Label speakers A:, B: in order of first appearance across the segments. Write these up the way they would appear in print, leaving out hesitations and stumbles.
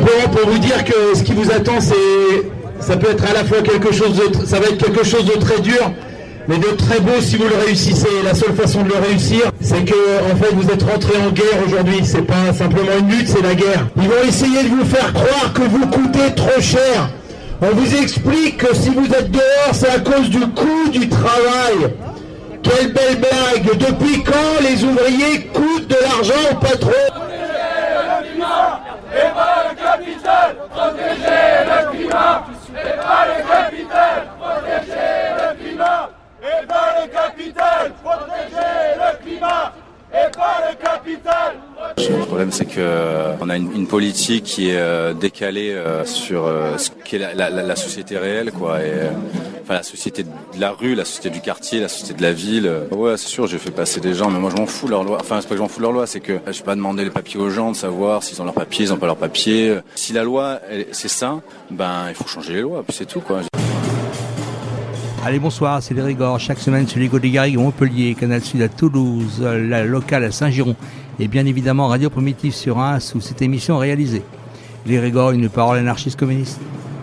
A: simplement pour vous dire que ce qui vous attend, ça peut être à la fois ça va être quelque chose de très dur, mais de très beau si vous le réussissez. La seule façon de le réussir, c'est que en fait vous êtes rentré en guerre aujourd'hui. C'est pas simplement une lutte, c'est la guerre. Ils vont essayer de vous faire croire que vous coûtez trop cher. On vous explique que si vous êtes dehors, c'est à cause du coût du travail. Quelle belle blague! Depuis quand les ouvriers coûtent de l'argent au patron?
B: Et pas le capital, protéger le climat. Et pas le capital, protéger le climat. Et pas le capital, protéger le climat. Et pas le capital.
C: Le problème, c'est que on a une politique qui est décalée sur ce qu'est la société réelle, quoi. Et enfin, la société de la rue, la société du quartier, la société de la ville. Ouais, c'est sûr, j'ai fait passer des gens, mais moi je m'en fous de leur loi. Enfin, c'est pas que je m'en fous de leur loi, c'est que je vais pas demander les papiers aux gens de savoir s'ils ont leurs papiers, ils ont pas leurs papiers. Si la loi, c'est ça, ben il faut changer les lois, puis c'est tout, quoi.
D: Allez, bonsoir, c'est les Régors. Chaque semaine sur les Garrigues à Montpellier, Canal Sud à Toulouse, la locale à Saint-Giron et bien évidemment Radio Primitif sur Reims où cette émission est réalisée. Les Régors, une parole anarchiste communiste.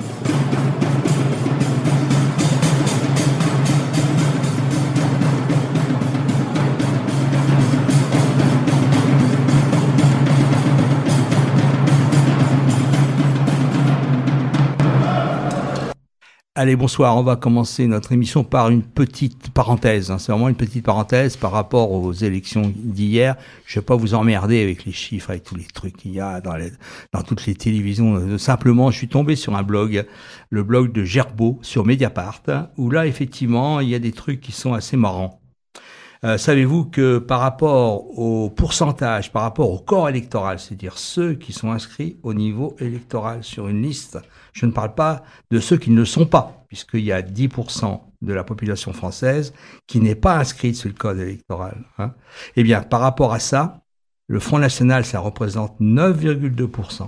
D: Allez, bonsoir. On va commencer notre émission par une petite parenthèse. C'est vraiment une petite parenthèse par rapport aux élections d'hier. Je ne vais pas vous emmerder avec les chiffres, avec tous les trucs qu'il y a dans toutes les télévisions. Simplement, je suis tombé sur un blog, le blog de Gerbeau sur Mediapart, où là, effectivement, il y a des trucs qui sont assez marrants. Savez-vous que par rapport au pourcentage, par rapport au corps électoral, c'est-à-dire ceux qui sont inscrits au niveau électoral sur une liste, je ne parle pas de ceux qui ne le sont pas, puisqu'il y a 10% de la population française qui n'est pas inscrite sur le code électoral. Eh bien, par rapport à ça, le Front National, ça représente 9,2%,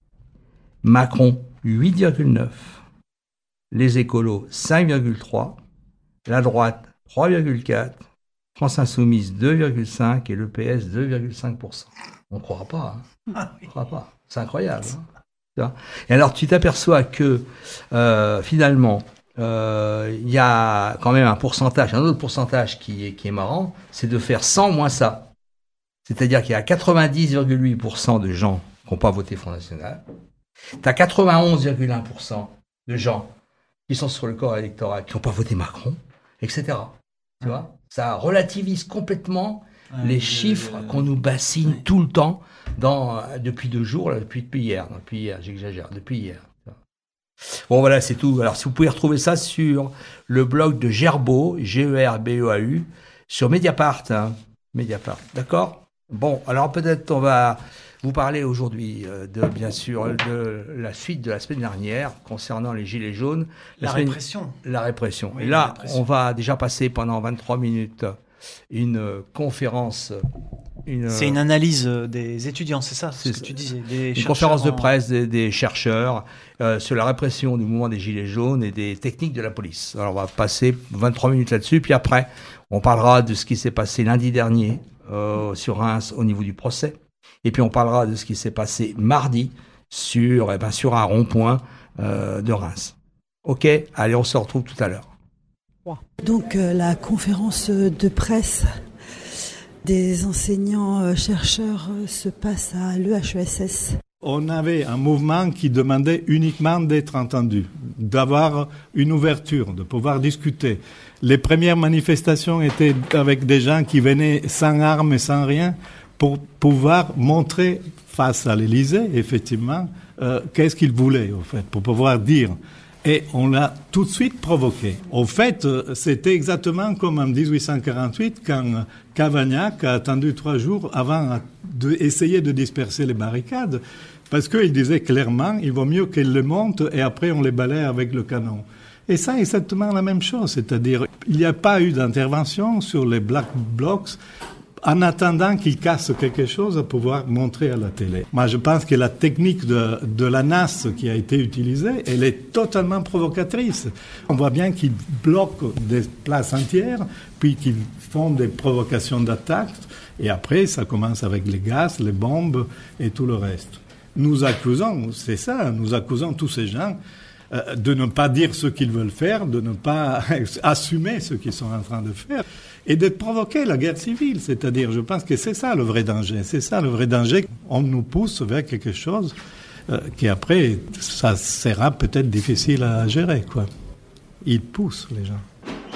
D: Macron, 8,9%, les écolos, 5,3%, la droite, 3,4%, France Insoumise 2,5 et le PS 2,5%. On ne croira pas. On ne croira pas. C'est incroyable. Et alors tu t'aperçois que finalement il y a quand même un autre pourcentage qui est marrant, c'est de faire 100 moins ça. C'est-à-dire qu'il y a 90,8% de gens qui n'ont pas voté Front National. Tu as 91,1% de gens qui sont sur le corps électoral qui n'ont pas voté Macron, etc. Tu vois ? Ça relativise complètement les chiffres qu'on nous bassine tout le temps depuis 2 jours, là, depuis hier, j'exagère, depuis hier. Bon voilà, c'est tout. Alors si vous pouvez retrouver ça sur le blog de Gerbeau, G-E-R-B-E-A-U, sur Mediapart. Mediapart, d'accord ? Bon, alors peut-être on va vous parler aujourd'hui bien sûr de la suite de la semaine dernière concernant les Gilets jaunes. La répression. Oui, et là, on va déjà passer pendant 23 minutes une conférence.
E: C'est une analyse des étudiants, c'est ça, ce que tu disais,
D: une conférence de presse des chercheurs sur la répression du mouvement des Gilets jaunes et des techniques de la police. Alors on va passer 23 minutes là-dessus, puis après, on parlera de ce qui s'est passé lundi dernier sur Reims au niveau du procès. Et puis on parlera de ce qui s'est passé mardi sur un rond-point de Reims. Ok, allez, on se retrouve tout à l'heure.
F: Donc la conférence de presse des enseignants-chercheurs se passe à l'EHESS.
G: On avait un mouvement qui demandait uniquement d'être entendu, d'avoir une ouverture, de pouvoir discuter. Les premières manifestations étaient avec des gens qui venaient sans armes et sans rien, pour pouvoir montrer face à l'Élysée, effectivement, qu'est-ce qu'ils voulaient, au fait, pour pouvoir dire. Et on l'a tout de suite provoqué. Au fait, c'était exactement comme en 1848, quand Cavaignac a attendu 3 jours avant d'essayer de disperser les barricades, parce qu'il disait clairement, il vaut mieux qu'elles les montent et après on les balaye avec le canon. Et ça, exactement la même chose, c'est-à-dire, il n'y a pas eu d'intervention sur les Black Blocs, en attendant qu'ils cassent quelque chose à pouvoir montrer à la télé. Moi, je pense que la technique de la NAS qui a été utilisée, elle est totalement provocatrice. On voit bien qu'ils bloquent des places entières, puis qu'ils font des provocations d'attaque, et après, ça commence avec les gaz, les bombes et tout le reste. nous accusons tous ces gens de ne pas dire ce qu'ils veulent faire, de ne pas assumer ce qu'ils sont en train de faire, et de provoquer la guerre civile. C'est-à-dire, je pense que c'est ça le vrai danger. C'est ça le vrai danger. On nous pousse vers quelque chose qui après, ça sera peut-être difficile à gérer, quoi. Ils poussent les gens.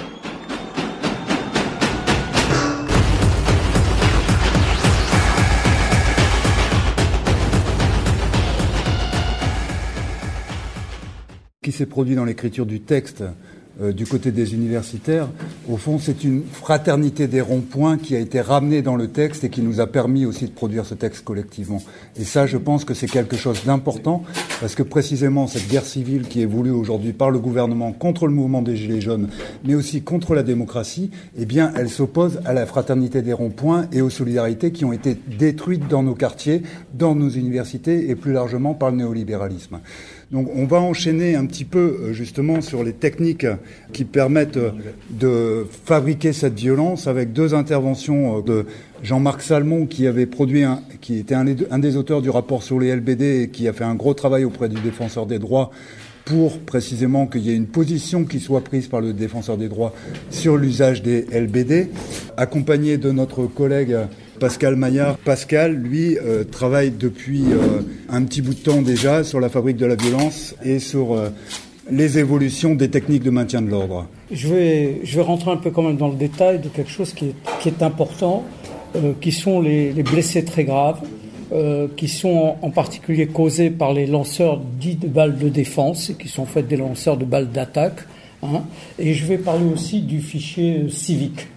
H: Qui s'est produit dans l'écriture du texte du côté des universitaires, au fond, c'est une fraternité des ronds-points qui a été ramenée dans le texte et qui nous a permis aussi de produire ce texte collectivement. Et ça, je pense que c'est quelque chose d'important, parce que précisément cette guerre civile qui est voulue aujourd'hui par le gouvernement contre le mouvement des Gilets jaunes, mais aussi contre la démocratie, eh bien, elle s'oppose à la fraternité des ronds-points et aux solidarités qui ont été détruites dans nos quartiers, dans nos universités et plus largement par le néolibéralisme. Donc on va enchaîner un petit peu justement sur les techniques qui permettent de fabriquer cette violence avec deux interventions de Jean-Marc Salmon qui était un des auteurs du rapport sur les LBD et qui a fait un gros travail auprès du défenseur des droits pour précisément qu'il y ait une position qui soit prise par le défenseur des droits sur l'usage des LBD, accompagné de notre collègue Pascal Maillard. Pascal, lui, travaille depuis un petit bout de temps déjà sur la fabrique de la violence et sur les évolutions des techniques de maintien de l'ordre.
I: Je vais rentrer un peu quand même dans le détail de quelque chose qui est important, qui sont les blessés très graves, qui sont en particulier causés par les lanceurs dits de balles de défense, et qui sont en fait des lanceurs de balles d'attaque. Et je vais parler aussi du fichier civique.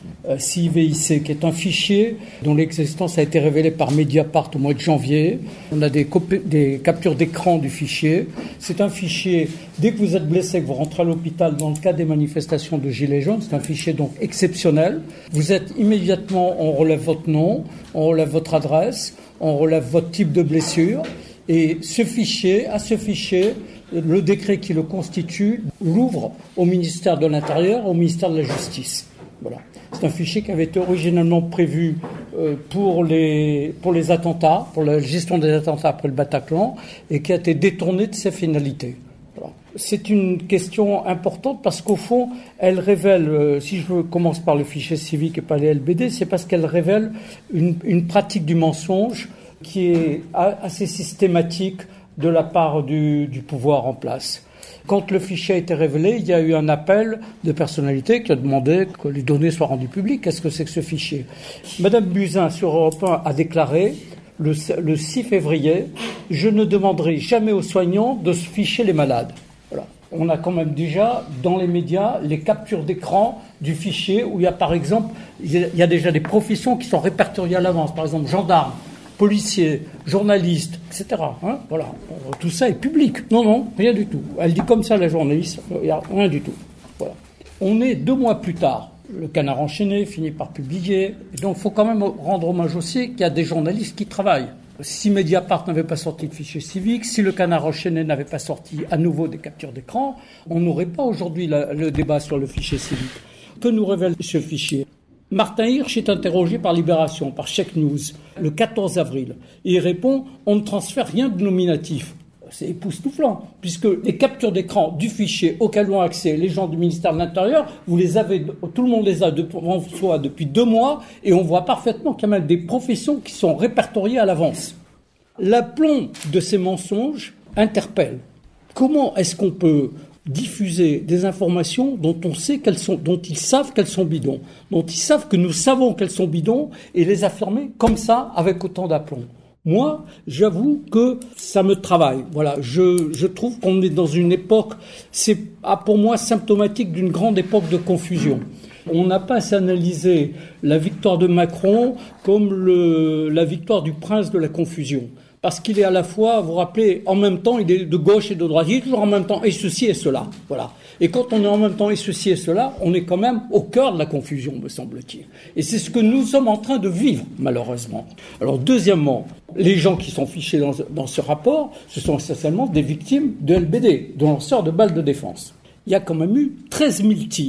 I: CIVIC, qui est un fichier dont l'existence a été révélée par Mediapart au mois de janvier. On a des captures d'écran du fichier. C'est un fichier, dès que vous êtes blessé, que vous rentrez à l'hôpital dans le cadre des manifestations de Gilets jaunes, c'est un fichier donc exceptionnel. Vous êtes immédiatement, on relève votre nom, on relève votre adresse, on relève votre type de blessure. Et à ce fichier, le décret qui le constitue l'ouvre au ministère de l'Intérieur, au ministère de la Justice. Voilà. C'est un fichier qui avait été originellement prévu pour les attentats, pour la gestion des attentats après le Bataclan, et qui a été détourné de ses finalités. Voilà. C'est une question importante parce qu'au fond, elle révèle, si je commence par le fichier civique et pas les LBD, c'est parce qu'elle révèle une pratique du mensonge qui est assez systématique de la part du pouvoir en place. Quand le fichier a été révélé, il y a eu un appel de personnalité qui a demandé que les données soient rendues publiques. Qu'est-ce que c'est que ce fichier ? Madame Buzyn, sur Europe 1, a déclaré le 6 février « Je ne demanderai jamais aux soignants de se ficher les malades ». Voilà. On a quand même déjà, dans les médias, les captures d'écran du fichier où il y a, par exemple, il y a déjà des professions qui sont répertoriées à l'avance. Par exemple, gendarmes, policiers, journalistes, etc. Voilà. Tout ça est public. Non, rien du tout. Elle dit comme ça, la journaliste, il n'y a rien du tout. Voilà. On est 2 mois plus tard. Le Canard enchaîné finit par publier. Et donc, il faut quand même rendre hommage aussi qu'il y a des journalistes qui travaillent. Si Mediapart n'avait pas sorti de fichier civique, si le Canard enchaîné n'avait pas sorti à nouveau des captures d'écran, on n'aurait pas aujourd'hui le débat sur le fichier civique. Que nous révèle ce fichier ? Martin Hirsch est interrogé par Libération, par Check News, le 14 avril. Et il répond « On ne transfère rien de nominatif ». C'est époustouflant, puisque les captures d'écran du fichier auquel ont accès les gens du ministère de l'Intérieur, vous les avez, tout le monde les a devant soi depuis 2 mois, et on voit parfaitement qu'il y a même des professions qui sont répertoriées à l'avance. L'aplomb de ces mensonges interpelle. Comment est-ce qu'on peut diffuser des informations dont on sait dont ils savent qu'elles sont bidons, dont ils savent que nous savons qu'elles sont bidons, et les affirmer comme ça, avec autant d'aplomb? Moi, j'avoue que ça me travaille. Voilà, je trouve qu'on est dans une époque, c'est pour moi symptomatique d'une grande époque de confusion. On n'a pas à s'analyser la victoire de Macron comme la victoire du prince de la confusion. Parce qu'il est à la fois, vous vous rappelez, en même temps, il est de gauche et de droite. Il est toujours en même temps et ceci et cela. Voilà. Et quand on est en même temps et ceci et cela, on est quand même au cœur de la confusion, me semble-t-il. Et c'est ce que nous sommes en train de vivre, malheureusement. Alors, deuxièmement, les gens qui sont fichés dans ce rapport, ce sont essentiellement des victimes de LBD, de lanceurs de balles de défense. Il y a quand même eu 13 000 tirs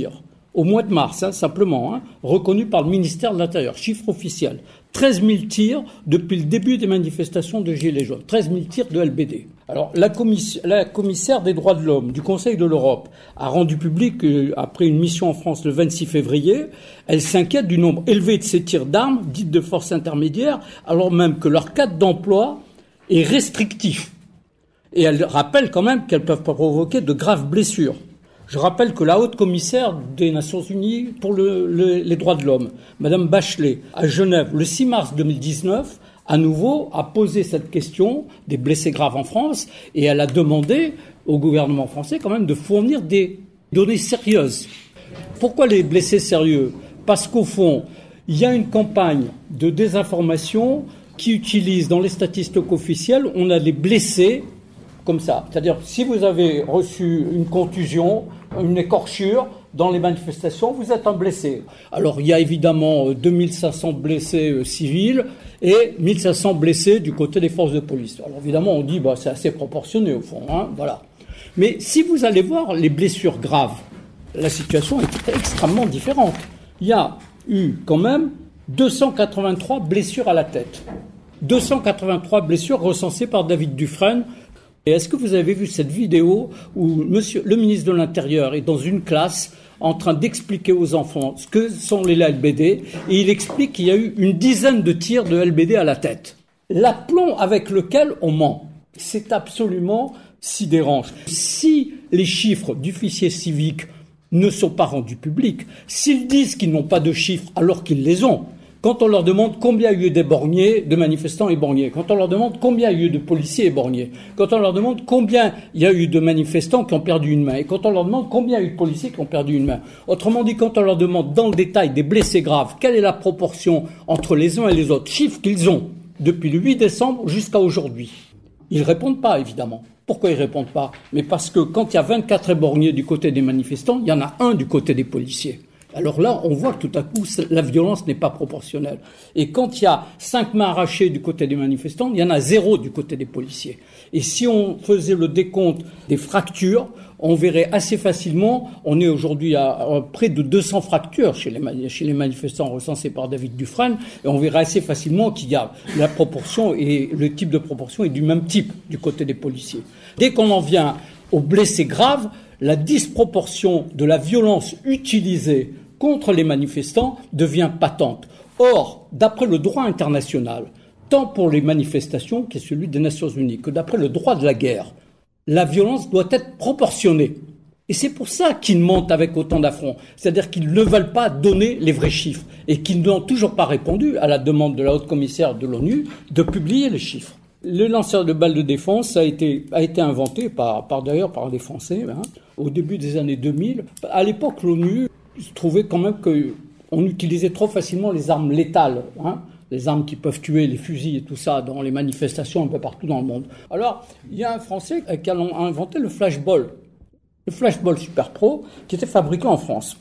I: au mois de mars, simplement, reconnu par le ministère de l'Intérieur, chiffre officiel. 13 000 tirs depuis le début des manifestations de Gilets jaunes. 13 000 tirs de LBD. Alors, la commissaire des droits de l'homme du Conseil de l'Europe a rendu public, après une mission en France le 26 février, elle s'inquiète du nombre élevé de ces tirs d'armes, dites de force intermédiaire, alors même que leur cadre d'emploi est restrictif. Et elle rappelle quand même qu'elles peuvent provoquer de graves blessures. Je rappelle que la haute commissaire des Nations Unies pour les droits de l'homme, Madame Bachelet, à Genève, le 6 mars 2019, à nouveau, a posé cette question des blessés graves en France et elle a demandé au gouvernement français quand même de fournir des données sérieuses. Pourquoi les blessés sérieux ? Parce qu'au fond, il y a une campagne de désinformation qui utilise dans les statistiques officielles, on a des blessés comme ça. C'est-à-dire, si vous avez reçu une contusion, une écorchure dans les manifestations, vous êtes un blessé. Alors, il y a évidemment 2500 blessés civils et 1500 blessés du côté des forces de police. Alors, évidemment, on dit, c'est assez proportionné au fond, voilà. Mais si vous allez voir les blessures graves, la situation est extrêmement différente. Il y a eu quand même 283 blessures à la tête. 283 blessures recensées par David Dufresne. Et est-ce que vous avez vu cette vidéo où le ministre de l'Intérieur est dans une classe en train d'expliquer aux enfants ce que sont les LBD et il explique qu'il y a eu une dizaine de tirs de LBD à la tête. L'aplomb avec lequel on ment, c'est absolument sidérant. Si les chiffres du fichier civique ne sont pas rendus publics, s'ils disent qu'ils n'ont pas de chiffres alors qu'ils les ont, quand on leur demande combien il y a eu d'éborgnés, de manifestants éborgnés, quand on leur demande combien il y a eu de policiers éborgnés, quand on leur demande combien il y a eu de manifestants qui ont perdu une main, et quand on leur demande combien il y a eu de policiers qui ont perdu une main. Autrement dit, quand on leur demande dans le détail des blessés graves, quelle est la proportion entre les uns et les autres, chiffres qu'ils ont depuis le 8 décembre jusqu'à aujourd'hui. Ils répondent pas, évidemment. Pourquoi ils répondent pas ? Mais parce que quand il y a 24 éborgnés du côté des manifestants, il y en a un du côté des policiers. Alors là, on voit que tout à coup, la violence n'est pas proportionnelle. Et quand il y a 5 mains arrachées du côté des manifestants, il y en a 0 du côté des policiers. Et si on faisait le décompte des fractures, on verrait assez facilement, on est aujourd'hui à près de 200 fractures chez les manifestants recensés par David Dufresne, et on verrait assez facilement qu'il y a la proportion et le type de proportion est du même type du côté des policiers. Dès qu'on en vient aux blessés graves, la disproportion de la violence utilisée contre les manifestants devient patente. Or, d'après le droit international, tant pour les manifestations, qui est celui des Nations Unies, que d'après le droit de la guerre, la violence doit être proportionnée. Et c'est pour ça qu'ils mentent avec autant d'affront. C'est-à-dire qu'ils ne veulent pas donner les vrais chiffres et qu'ils n'ont toujours pas répondu à la demande de la haute commissaire de l'ONU de publier les chiffres. Le lanceur de balles de défense a été inventé d'ailleurs par des Français au début des années 2000. À l'époque, l'ONU trouvait quand même qu'on utilisait trop facilement les armes létales, les armes qui peuvent tuer, les fusils et tout ça dans les manifestations un peu partout dans le monde. Alors, il y a un Français qui a inventé le flashball. Le flashball Super Pro qui était fabriqué en France.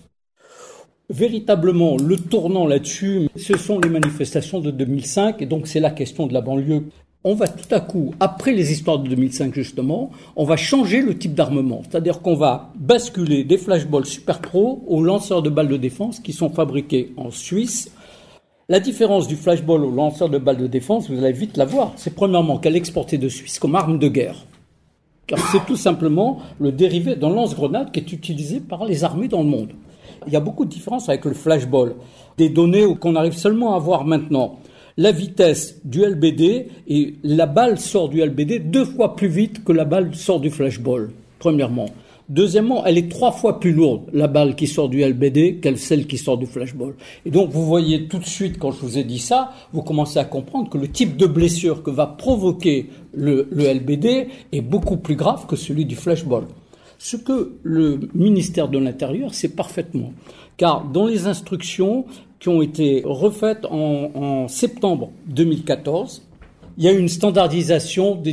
I: Véritablement, le tournant là-dessus, ce sont les manifestations de 2005 et donc c'est la question de la banlieue. On va tout à coup, après les histoires de 2005 justement, on va changer le type d'armement. C'est-à-dire qu'on va basculer des flashballs Super Pro aux lanceurs de balles de défense qui sont fabriqués en Suisse. La différence du flashball au lanceur de balles de défense, vous allez vite la voir. C'est premièrement qu'elle est exportée de Suisse comme arme de guerre. Car c'est tout simplement le dérivé d'un lance-grenade qui est utilisé par les armées dans le monde. Il y a beaucoup de différences avec le flashball. Des données qu'on arrive seulement à voir maintenant. La vitesse du LBD et la balle sort du LBD 2 fois plus vite que la balle sort du flashball, premièrement. Deuxièmement, elle est 3 fois plus lourde, la balle qui sort du LBD, que celle qui sort du flashball. Et donc, vous voyez tout de suite, quand je vous ai dit ça, vous commencez à comprendre que le type de blessure que va provoquer le LBD est beaucoup plus grave que celui du flashball. Ce que le ministère de l'Intérieur sait parfaitement. Car dans les instructions qui ont été refaites en septembre 2014, il y a une standardisation des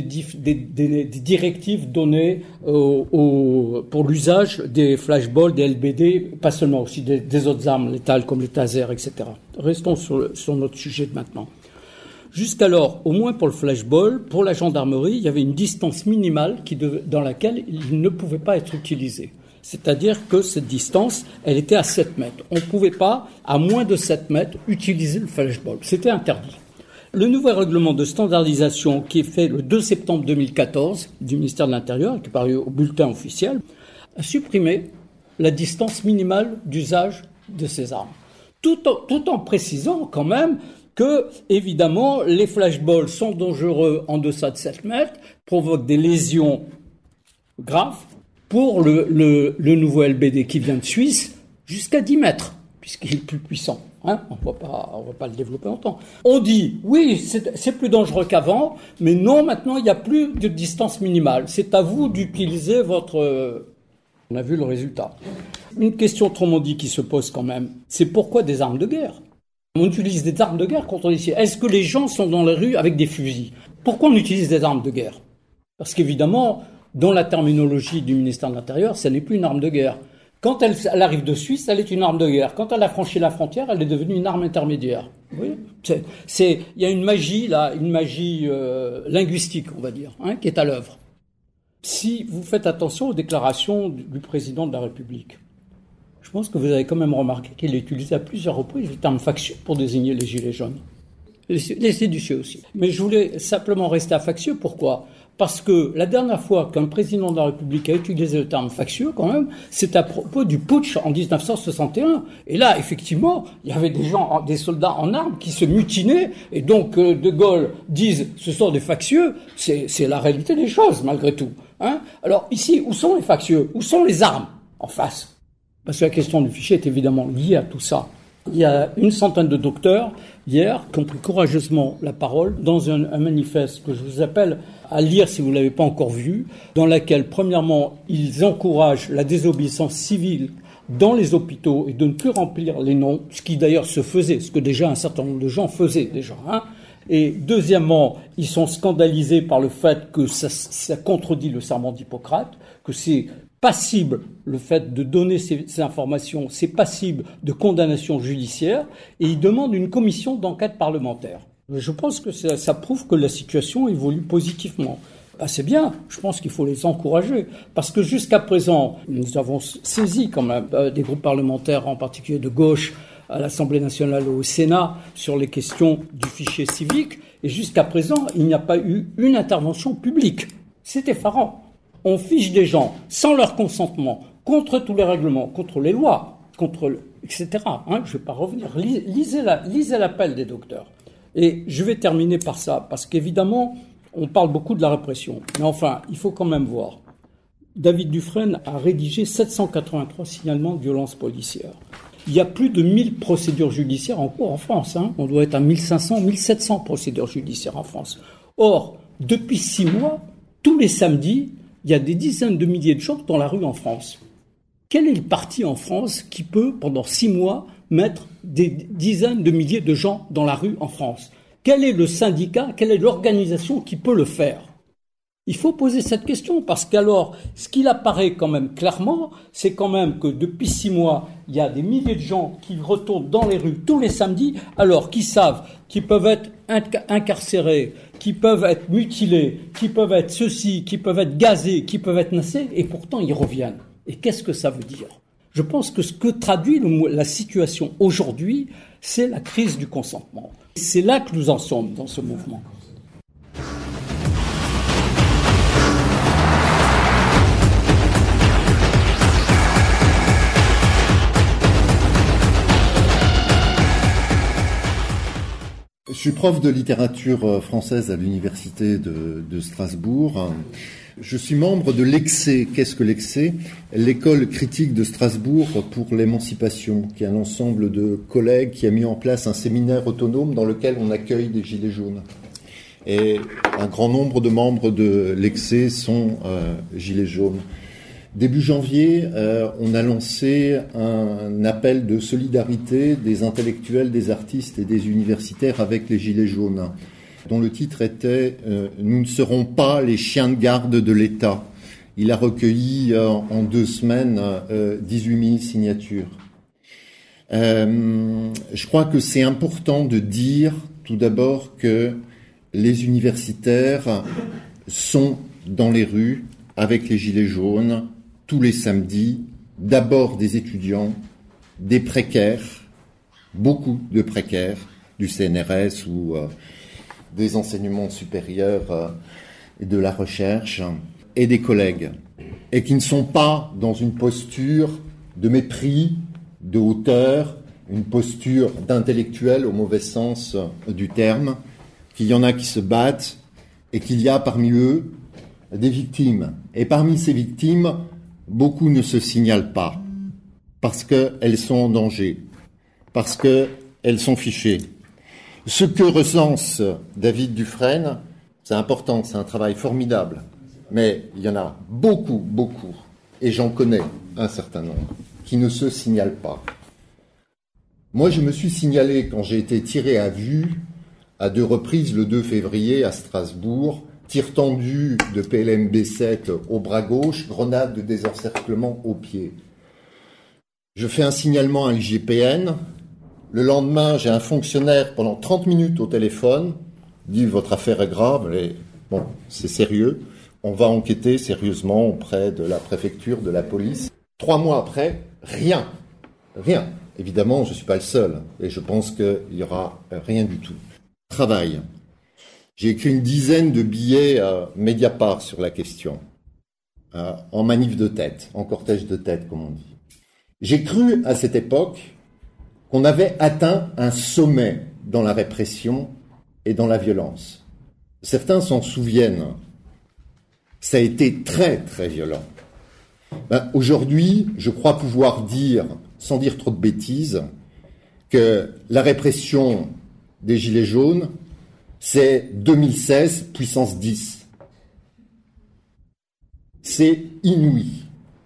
I: directives données pour l'usage des flashballs, des LBD, pas seulement aussi des autres armes létales comme les tasers, etc. Restons sur notre sujet de maintenant. Jusqu'alors, au moins pour le flashball, pour la gendarmerie, il y avait une distance minimale dans laquelle il ne pouvait pas être utilisé. C'est-à-dire que cette distance, elle était à 7 mètres. On ne pouvait pas, à moins de 7 mètres, utiliser le flashball. C'était interdit. Le nouveau règlement de standardisation qui est fait le 2 septembre 2014 du ministère de l'Intérieur, qui est paru au bulletin officiel, a supprimé la distance minimale d'usage de ces armes. Tout en précisant quand même que, évidemment, les flashballs sont dangereux en deçà de 7 mètres, provoquent des lésions graves. Pour le nouveau LBD qui vient de Suisse, jusqu'à 10 mètres, puisqu'il est plus puissant. Hein, on va pas le développer longtemps. On dit, oui, c'est plus dangereux qu'avant, mais non, maintenant, il n'y a plus de distance minimale. C'est à vous d'utiliser votre... On a vu le résultat. Une question autrement dit qui se pose quand même, c'est pourquoi des armes de guerre ? On utilise des armes de guerre contre les civils. Est-ce que les gens sont dans les rues avec des fusils ? Pourquoi on utilise des armes de guerre ? Parce qu'évidemment, dans la terminologie du ministère de l'Intérieur, ça n'est plus une arme de guerre. Quand elle arrive de Suisse, elle est une arme de guerre. Quand elle a franchi la frontière, elle est devenue une arme intermédiaire. Vous voyez ? Il y a une magie là, une magie linguistique, on va dire, hein, qui est à l'œuvre. Si vous faites attention aux déclarations du président de la République, je pense que vous avez quand même remarqué qu'il a utilisé à plusieurs reprises le terme factieux pour désigner les gilets jaunes. Les séditieux aussi. Mais je voulais simplement rester à factieux. Pourquoi ? Parce que la dernière fois qu'un président de la République a utilisé le terme factieux, quand même, c'est à propos du putsch en 1961. Et là, effectivement, il y avait des soldats en armes qui se mutinaient. Et donc, De Gaulle disent, ce sont des factieux. C'est la réalité des choses, malgré tout. Hein ? Alors, ici, où sont les factieux ? Où sont les armes en face ? Parce que la question du fichier est évidemment liée à tout ça. Il y a une centaine de docteurs, hier, qui ont pris courageusement la parole dans un manifeste que je vous appelle à lire si vous ne l'avez pas encore vu, dans laquelle, premièrement, ils encouragent la désobéissance civile dans les hôpitaux et de ne plus remplir les noms, ce qui d'ailleurs se faisait, ce que déjà un certain nombre de gens faisaient déjà. Hein. Et deuxièmement, ils sont scandalisés par le fait que ça contredit le serment d'Hippocrate, que c'est passible, le fait de donner ces informations, c'est passible de condamnation judiciaire, et ils demandent une commission d'enquête parlementaire. Je pense que ça prouve que la situation évolue positivement. C'est bien, je pense qu'il faut les encourager, parce que jusqu'à présent, nous avons saisi quand même des groupes parlementaires, en particulier de gauche, à l'Assemblée nationale ou au Sénat, sur les questions du fichier civique, et jusqu'à présent, il n'y a pas eu une intervention publique. C'est effarant. On fiche des gens sans leur consentement, contre tous les règlements, contre les lois, etc. Hein, je ne vais pas revenir. Lisez l'appel des docteurs. Et je vais terminer par ça, parce qu'évidemment, on parle beaucoup de la répression. Mais enfin, il faut quand même voir. David Dufresne a rédigé 783 signalements de violences policières. Il y a plus de 1000 procédures judiciaires en cours en France. Hein. On doit être à 1500, 1700 procédures judiciaires en France. Or, depuis 6 mois, tous les samedis, il y a des dizaines de milliers de gens dans la rue en France. Quel est le parti en France qui peut, pendant 6 mois, mettre des dizaines de milliers de gens dans la rue en France ? Quel est le syndicat, quelle est l'organisation qui peut le faire ? Il faut poser cette question, parce qu'alors, ce qu'il apparaît quand même clairement, c'est quand même que depuis 6 mois, il y a des milliers de gens qui retournent dans les rues tous les samedis, alors qu'ils savent qu'ils peuvent être incarcérés, qui peuvent être mutilés, qui peuvent être ceci, qui peuvent être gazés, qui peuvent être nassés, et pourtant ils reviennent. Et qu'est-ce que ça veut dire ? Je pense que ce que traduit la situation aujourd'hui, c'est la crise du consentement. C'est là que nous en sommes dans ce mouvement.
J: Je suis prof de littérature française à l'université de Strasbourg. Je suis membre de l'ECSE. Qu'est-ce que l'ECSE ? L'école critique de Strasbourg pour l'émancipation, qui est un ensemble de collègues qui a mis en place un séminaire autonome dans lequel on accueille des gilets jaunes. Et un grand nombre de membres de l'ECSE sont gilets jaunes. Début janvier, on a lancé un appel de solidarité des intellectuels, des artistes et des universitaires avec les Gilets jaunes, dont le titre était « Nous ne serons pas les chiens de garde de l'État ». Il a recueilli en 2 semaines 18 000 signatures. Je crois que c'est important de dire tout d'abord que les universitaires sont dans les rues avec les Gilets jaunes tous les samedis d'abord des étudiants, des précaires, beaucoup de précaires du CNRS ou des enseignements supérieurs et de la recherche, et des collègues, et qui ne sont pas dans une posture de mépris, de hauteur, une posture d'intellectuel au mauvais sens du terme, qu'il y en a qui se battent et qu'il y a parmi eux des victimes. Et parmi ces victimes, beaucoup ne se signalent pas parce qu'elles sont en danger, parce qu'elles sont fichées. Ce que recense David Dufresne, c'est important, c'est un travail formidable, mais il y en a beaucoup, et j'en connais un certain nombre, qui ne se signalent pas. Moi, je me suis signalé quand j'ai été tiré à vue à 2 reprises le 2 février à Strasbourg, tir tendu de PLMB7 au bras gauche, grenade de désencerclement au pied. Je fais un signalement à l'IGPN. Le lendemain, j'ai un fonctionnaire pendant 30 minutes au téléphone, dit « Votre affaire est grave, mais bon, c'est sérieux. On va enquêter sérieusement auprès de la préfecture, de la police. » 3 mois après, rien. Évidemment, je ne suis pas le seul, et je pense qu'il n'y aura rien du tout. Travail. J'ai écrit une dizaine de billets à Mediapart sur la question, en manif de tête, en cortège de tête, comme on dit. J'ai cru à cette époque qu'on avait atteint un sommet dans la répression et dans la violence. Certains s'en souviennent. Ça a été très, très violent. Aujourd'hui, je crois pouvoir dire, sans dire trop de bêtises, que la répression des Gilets jaunes, c'est 2016 puissance 10. C'est inouï.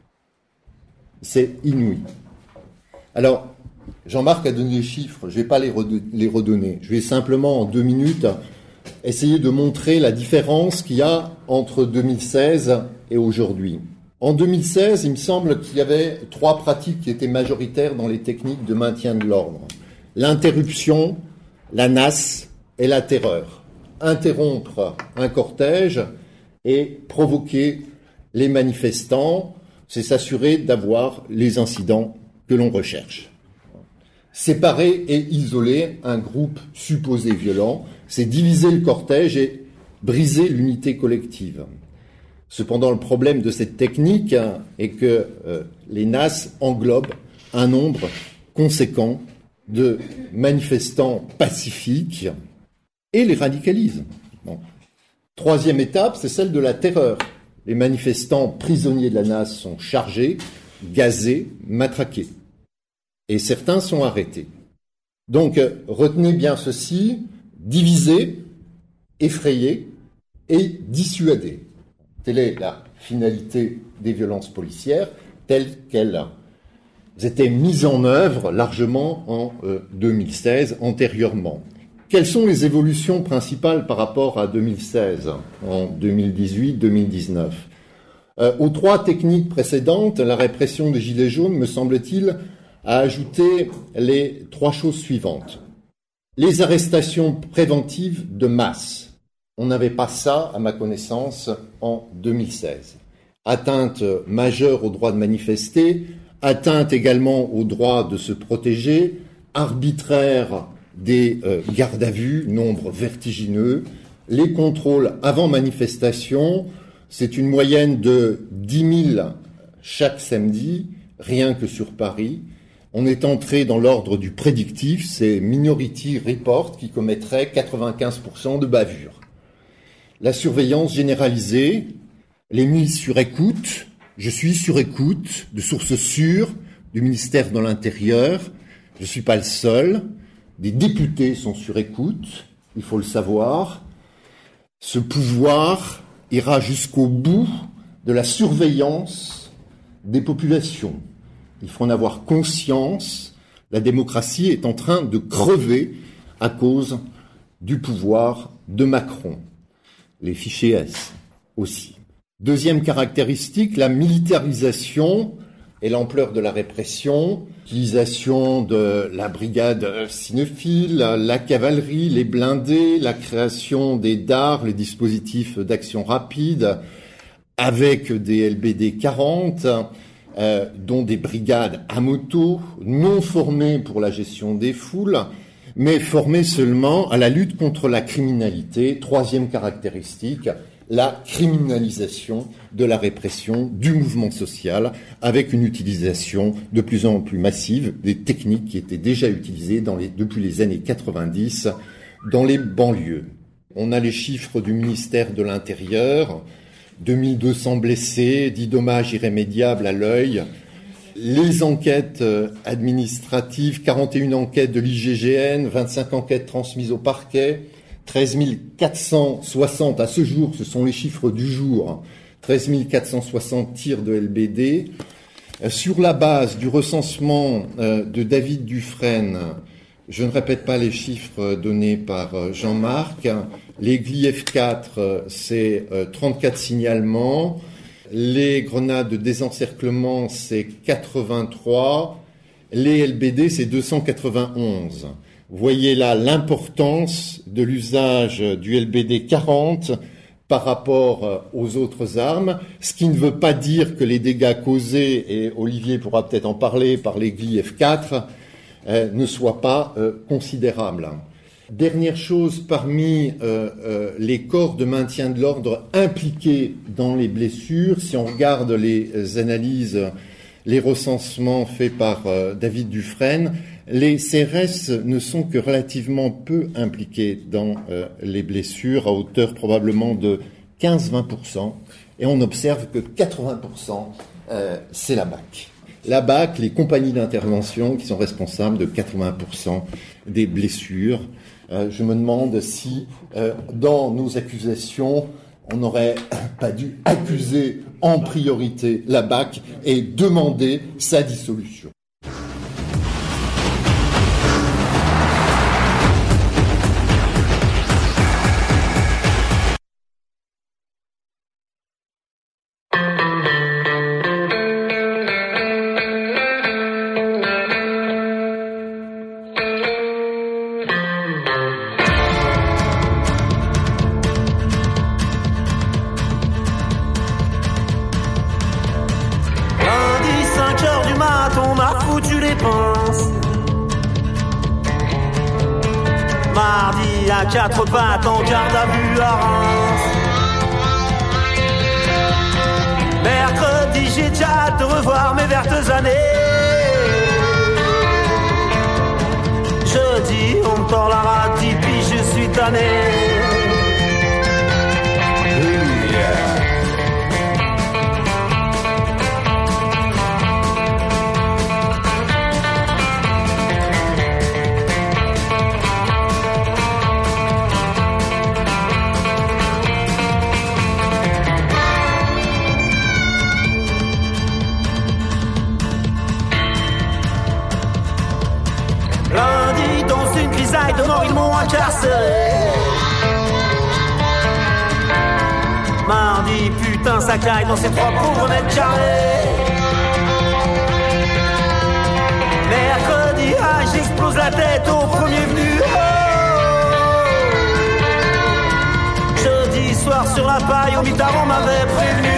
J: Alors, Jean-Marc a donné les chiffres, je ne vais pas les redonner. Je vais simplement, en 2 minutes, essayer de montrer la différence qu'il y a entre 2016 et aujourd'hui. En 2016, il me semble qu'il y avait 3 pratiques qui étaient majoritaires dans les techniques de maintien de l'ordre. L'interruption, la nasse et la terreur. Interrompre un cortège et provoquer les manifestants, c'est s'assurer d'avoir les incidents que l'on recherche. Séparer et isoler un groupe supposé violent, c'est diviser le cortège et briser l'unité collective. Cependant, le problème de cette technique est que les NAS englobent un nombre conséquent de manifestants pacifiques et les radicalisent. Bon. 3e étape, c'est celle de la terreur. Les manifestants prisonniers de la NAS sont chargés, gazés, matraqués. Et certains sont arrêtés. Donc, retenez bien ceci, diviser, effrayer et dissuader. Telle est la finalité des violences policières, telles qu'elles étaient mises en œuvre largement en 2016, antérieurement. Quelles sont les évolutions principales par rapport à 2016, en 2018-2019 aux 3 techniques précédentes, la répression des Gilets jaunes, me semble-t-il, a ajouté les 3 choses suivantes. Les arrestations préventives de masse. On n'avait pas ça, à ma connaissance, en 2016. Atteinte majeure au droit de manifester, atteinte également au droit de se protéger, arbitraire des gardes à vue, nombre vertigineux, les contrôles avant manifestation, c'est une moyenne de 10 000 chaque samedi, rien que sur Paris. On est entré dans l'ordre du prédictif, c'est Minority Report qui commettrait 95% de bavures. La surveillance généralisée, les mises sur écoute, je suis sur écoute de sources sûres du ministère de l'Intérieur, je ne suis pas le seul, des députés sont sur écoute, il faut le savoir. Ce pouvoir ira jusqu'au bout de la surveillance des populations. Il faut en avoir conscience, la démocratie est en train de crever à cause du pouvoir de Macron. Les fichiers S aussi. 2e caractéristique, la militarisation et l'ampleur de la répression, l'utilisation de la brigade cinéphile, la cavalerie, les blindés, la création des DAR, les dispositifs d'action rapide, avec des LBD 40, dont des brigades à moto, non formées pour la gestion des foules, mais formées seulement à la lutte contre la criminalité. Troisième caractéristique, la criminalisation de la répression du mouvement social, avec une utilisation de plus en plus massive des techniques qui étaient déjà utilisées depuis les années 90 dans les banlieues. On a les chiffres du ministère de l'Intérieur, 2200 blessés, 10 dommages irrémédiables à l'œil. Les enquêtes administratives, 41 enquêtes de l'IGGN, 25 enquêtes transmises au parquet, 13 460 à ce jour, ce sont les chiffres du jour, 13 460 tirs de LBD. Sur la base du recensement de David Dufresne, je ne répète pas les chiffres donnés par Jean-Marc, les GLI-F4, c'est 34 signalements, les grenades de désencerclement, c'est 83, les LBD, c'est 291. Vous voyez là l'importance de l'usage du LBD 40 par rapport aux autres armes, ce qui ne veut pas dire que les dégâts causés, et Olivier pourra peut-être en parler, par les GLI-F4, ne soient pas considérables. Dernière chose, parmi les corps de maintien de l'ordre impliqués dans les blessures, si on regarde les analyses, les recensements faits par David Dufresne, les CRS ne sont que relativement peu impliqués dans les blessures, à hauteur probablement de 15-20%, et on observe que 80%, c'est la BAC. La BAC, les compagnies d'intervention qui sont responsables de 80% des blessures. Je me demande si, dans nos accusations, on n'aurait pas dû accuser en priorité la BAC et demander sa dissolution.
K: Mardi à 4 pattes en garde à vue à Reims. Mercredi j'ai déjà hâte de revoir mes vertes années. Jeudi on me tord la rate, puis je suis tanné. De mort ils m'ont incarcéré. Mardi putain ça caille dans ces 3 pauvres mètres carrés. Mercredi j'explose la tête au premier venu. Jeudi soir sur la paille au mitard on m'avait prévenu.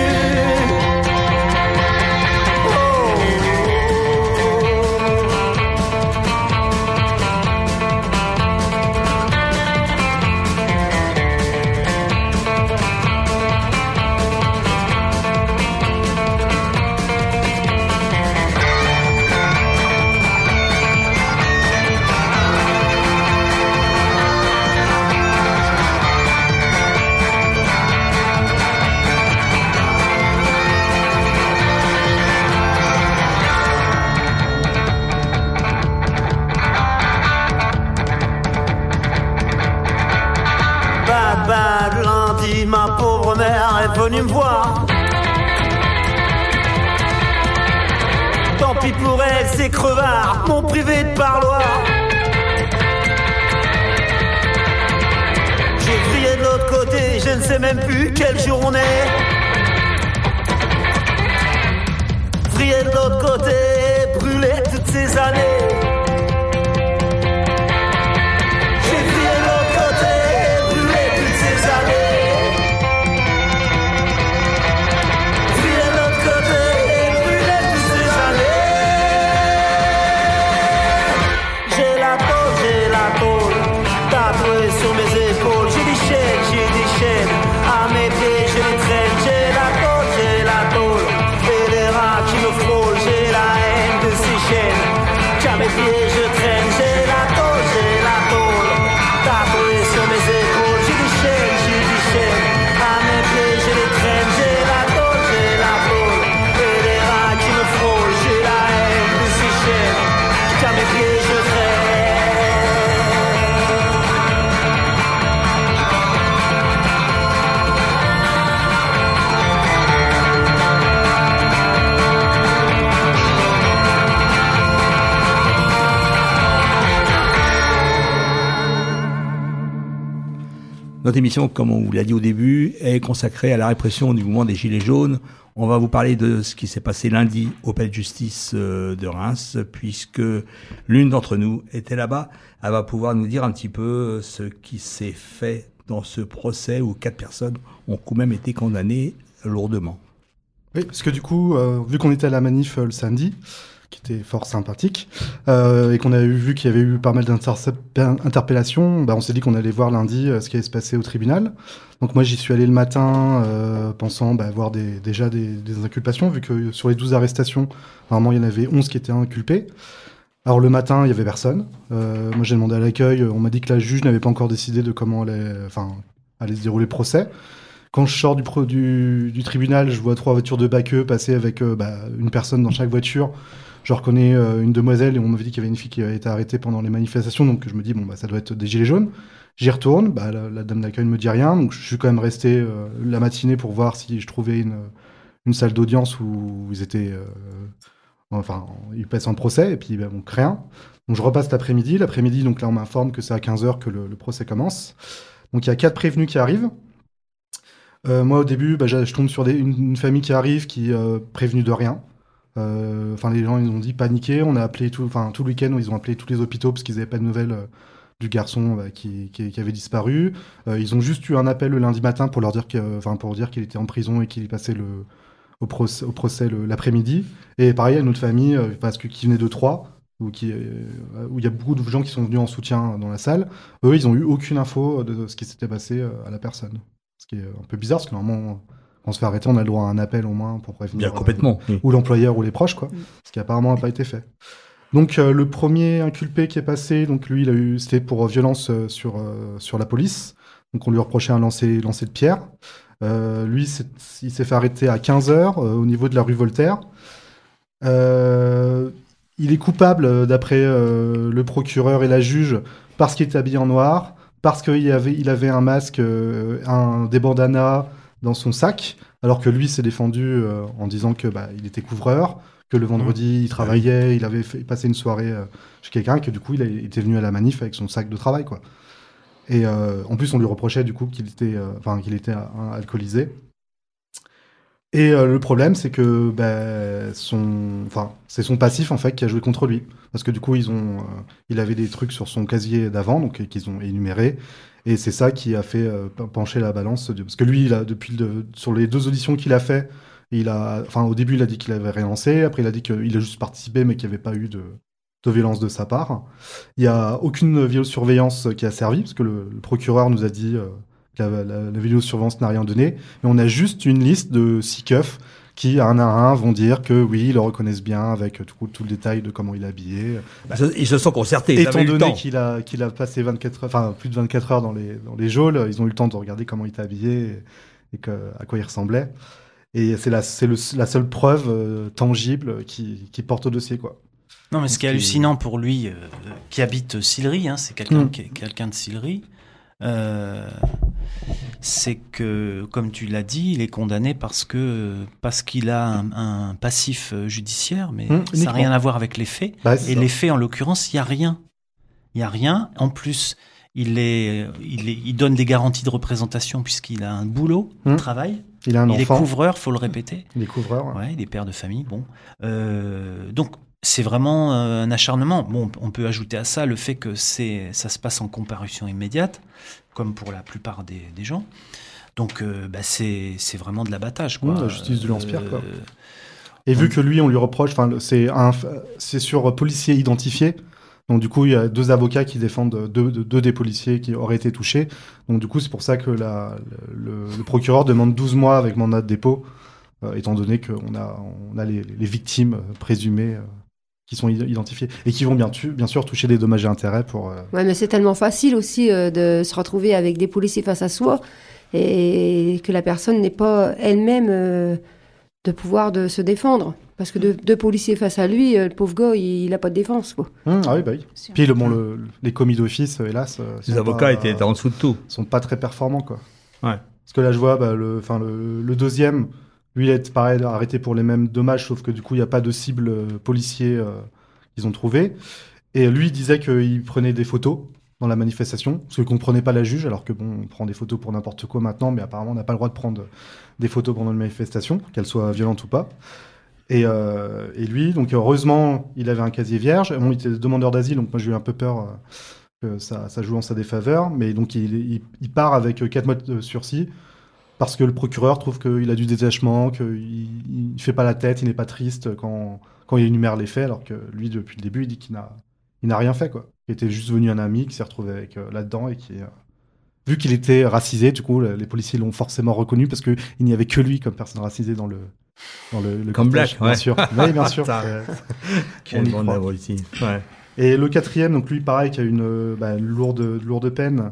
K: Lundi, ma pauvre mère est venue me voir. Tant pis pour elle, ces crevards m'ont privé de parloir. J'ai vrillé de l'autre côté, je ne sais même plus quel jour on est. Vrillé de l'autre côté, brûlé toutes ces années. J'ai vrillé de l'autre côté, brûlé toutes ces années. Vrillé de l'autre côté, brûlé toutes ces années. mes pieds je traîne, j'ai la tôle, tatouée sur mes épaules, j'ai des chaînes, à mes pieds j'ai les traînes, j'ai la tôle, et les rats qui me frôlent, j'ai la haine de ces chaînes, qu'à mes pieds je traîne.
D: Notre émission, comme on vous l'a dit au début, est consacrée à la répression du mouvement des Gilets jaunes. On va vous parler de ce qui s'est passé lundi au palais de justice de Reims, puisque l'une d'entre nous était là-bas. Elle va pouvoir nous dire un petit peu ce qui s'est fait dans ce procès où 4 personnes ont quand même été condamnées lourdement.
L: Oui, parce que du coup, vu qu'on était à la manif le samedi, qui était fort sympathique, et qu'on avait vu qu'il y avait eu pas mal d'interpellations, on s'est dit qu'on allait voir lundi ce qui allait se passer au tribunal. Donc moi, j'y suis allé le matin, pensant voir déjà des inculpations, vu que sur les 12 arrestations, normalement, il y en avait 11 qui étaient inculpés. Alors le matin, il y avait personne. Moi, j'ai demandé à l'accueil, on m'a dit que la juge n'avait pas encore décidé de comment allait se dérouler le procès. Quand je sors du tribunal, je vois 3 voitures de Baqueux passer avec une personne dans chaque voiture. Je reconnais une demoiselle et on m'avait dit qu'il y avait une fille qui avait été arrêtée pendant les manifestations, donc je me dis ça doit être des gilets jaunes. J'y retourne, la dame d'accueil ne me dit rien, donc je suis quand même resté la matinée pour voir si je trouvais une salle d'audience où ils étaient, ils passent en procès, et puis donc rien. Donc je repasse l'après-midi, donc là on m'informe que c'est à 15h que le procès commence. Donc il y a 4 prévenus qui arrivent. Moi au début, je tombe sur une famille qui arrive, qui prévenue de rien. Les gens ils ont dit paniquer, on a appelé tout le week-end, ils ont appelé tous les hôpitaux parce qu'ils n'avaient pas de nouvelles du garçon qui avait disparu. Ils ont juste eu un appel le lundi matin pour leur dire qu'il était en prison et qu'il passait au procès l'après-midi. Et pareil, une autre famille qui venait de Troyes, où il y a beaucoup de gens qui sont venus en soutien dans la salle. Eux, ils n'ont eu aucune info de ce qui s'était passé à la personne. Ce qui est un peu bizarre, parce que normalement, on se fait arrêter, on a le droit à un appel au moins pour prévenir.
D: Bien, complètement.
L: Ou l'employeur ou les proches, quoi. Ce qui apparemment n'a pas été fait. Donc, le premier inculpé qui est passé, donc lui, c'était pour violence sur la police. Donc, on lui reprochait un lancer de pierre. Lui, il s'est fait arrêter à 15h au niveau de la rue Voltaire. Il est coupable, d'après le procureur et la juge, parce qu'il était habillé en noir, parce qu'il avait un masque, des bandanas dans son sac, alors que lui s'est défendu en disant que il était couvreur, que le vendredi il travaillait, il avait passé une soirée chez quelqu'un, que du coup il était venu à la manif avec son sac de travail, quoi. Et en plus on lui reprochait du coup qu'il était alcoolisé. Et le problème, c'est que c'est son passif en fait qui a joué contre lui, parce que du coup il avait des trucs sur son casier d'avant, donc qu'ils ont énumérés, et c'est ça qui a fait pencher la balance, parce que lui, sur les 2 auditions qu'il a fait, au début il a dit qu'il avait rien lancé, après il a dit qu'il a juste participé, mais qu'il n'y avait pas eu de violence de sa part. Il n'y a aucune vidéosurveillance qui a servi, parce que le procureur nous a dit la vidéosurveillance n'a rien donné, mais on a juste une liste de 6 keufs qui, un à un, vont dire que oui, ils le reconnaissent bien avec tout le détail de comment il est habillé.
D: Ils se sont concertés.
L: Étant donné qu'il a passé 24 heures, plus de 24 heures dans les geôles, ils ont eu le temps de regarder comment il était habillé et à quoi il ressemblait. Et c'est la seule preuve tangible qui porte au dossier, quoi.
E: Non, mais ce qui est hallucinant pour lui, qui habite Sillery, c'est quelqu'un de Sillery, c'est que, comme tu l'as dit, il est condamné parce qu'il a un passif judiciaire, mais ça n'a rien à voir avec les faits. Et les faits, en l'occurrence, il n'y a rien. Il n'y a rien. En plus, il donne des garanties de représentation puisqu'il a un boulot, un travail.
L: Il a un enfant.
E: Il est couvreur, faut le répéter.
L: Il est couvreur.
E: Ouais, il est père de famille. Bon, donc c'est vraiment un acharnement. Bon, on peut ajouter à ça le fait que ça se passe en comparution immédiate, comme pour la plupart des gens. Donc, c'est vraiment de l'abattage, quoi.
L: La justice de l'Empire, quoi. Et vu que lui, on lui reproche, c'est sur policier identifié. Donc du coup, il y a 2 avocats qui défendent deux des policiers qui auraient été touchés. Donc du coup, c'est pour ça que le procureur demande 12 mois avec mandat de dépôt, étant donné qu'on a les victimes présumées qui sont identifiés et qui vont bien sûr toucher des dommages et intérêts pour...
M: Ouais, mais c'est tellement facile aussi de se retrouver avec des policiers face à soi et que la personne n'ait pas elle-même de pouvoir de se défendre. Parce que deux policiers face à lui, le pauvre gars, il n'a pas de défense, quoi.
L: Ah oui, bah oui. Puis les commis d'office, hélas...
D: les avocats étaient en dessous de tout.
L: Sont pas très performants, quoi.
D: Ouais.
L: Parce que là, je vois, le deuxième, lui, il est pareil, arrêté pour les mêmes dommages, sauf que du coup, il n'y a pas de cible policier qu'ils ont trouvé. Et lui, il disait qu'il prenait des photos dans la manifestation, parce qu'il ne comprenait pas la juge, alors que bon, on prend des photos pour n'importe quoi maintenant, mais apparemment, on n'a pas le droit de prendre des photos pendant une manifestation, qu'elles soient violentes ou pas. Et lui, donc heureusement, il avait un casier vierge. Bon, il était demandeur d'asile, donc moi j'ai eu un peu peur que ça joue en sa défaveur. Mais donc il part avec 4 mois de sursis parce que le procureur trouve qu'il a du détachement, qu'il ne fait pas la tête, il n'est pas triste quand il énumère les faits, alors que lui, depuis le début, il dit qu'il n'a rien fait, quoi. Il était juste venu un ami qui s'est retrouvé là-dedans et qui... vu qu'il était racisé, du coup, les policiers l'ont forcément reconnu parce qu'il n'y avait que lui comme personne racisée dans le
D: comme
L: cortège,
D: Black, ouais.
L: bien sûr. Oui, bien sûr.
D: Quel bon œuvre ici. Ouais.
L: Et le quatrième, donc lui, pareil, qui a une lourde peine,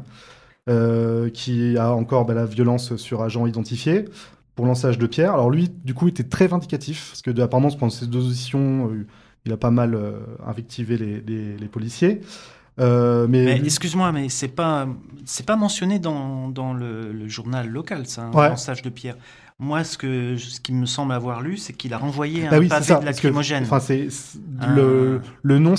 L: qui a encore la violence sur agent identifié pour lançage de pierre. Alors lui, du coup, était très vindicatif parce que apparemment, pendant ses deux auditions, il a pas mal invectivé les policiers.
E: Mais excuse-moi, mais c'est pas mentionné dans le journal local, ça, un lançage de pierre. Moi, ce qui me semble avoir lu, c'est qu'il a renvoyé un pavé de lacrymogène.
L: Le nom,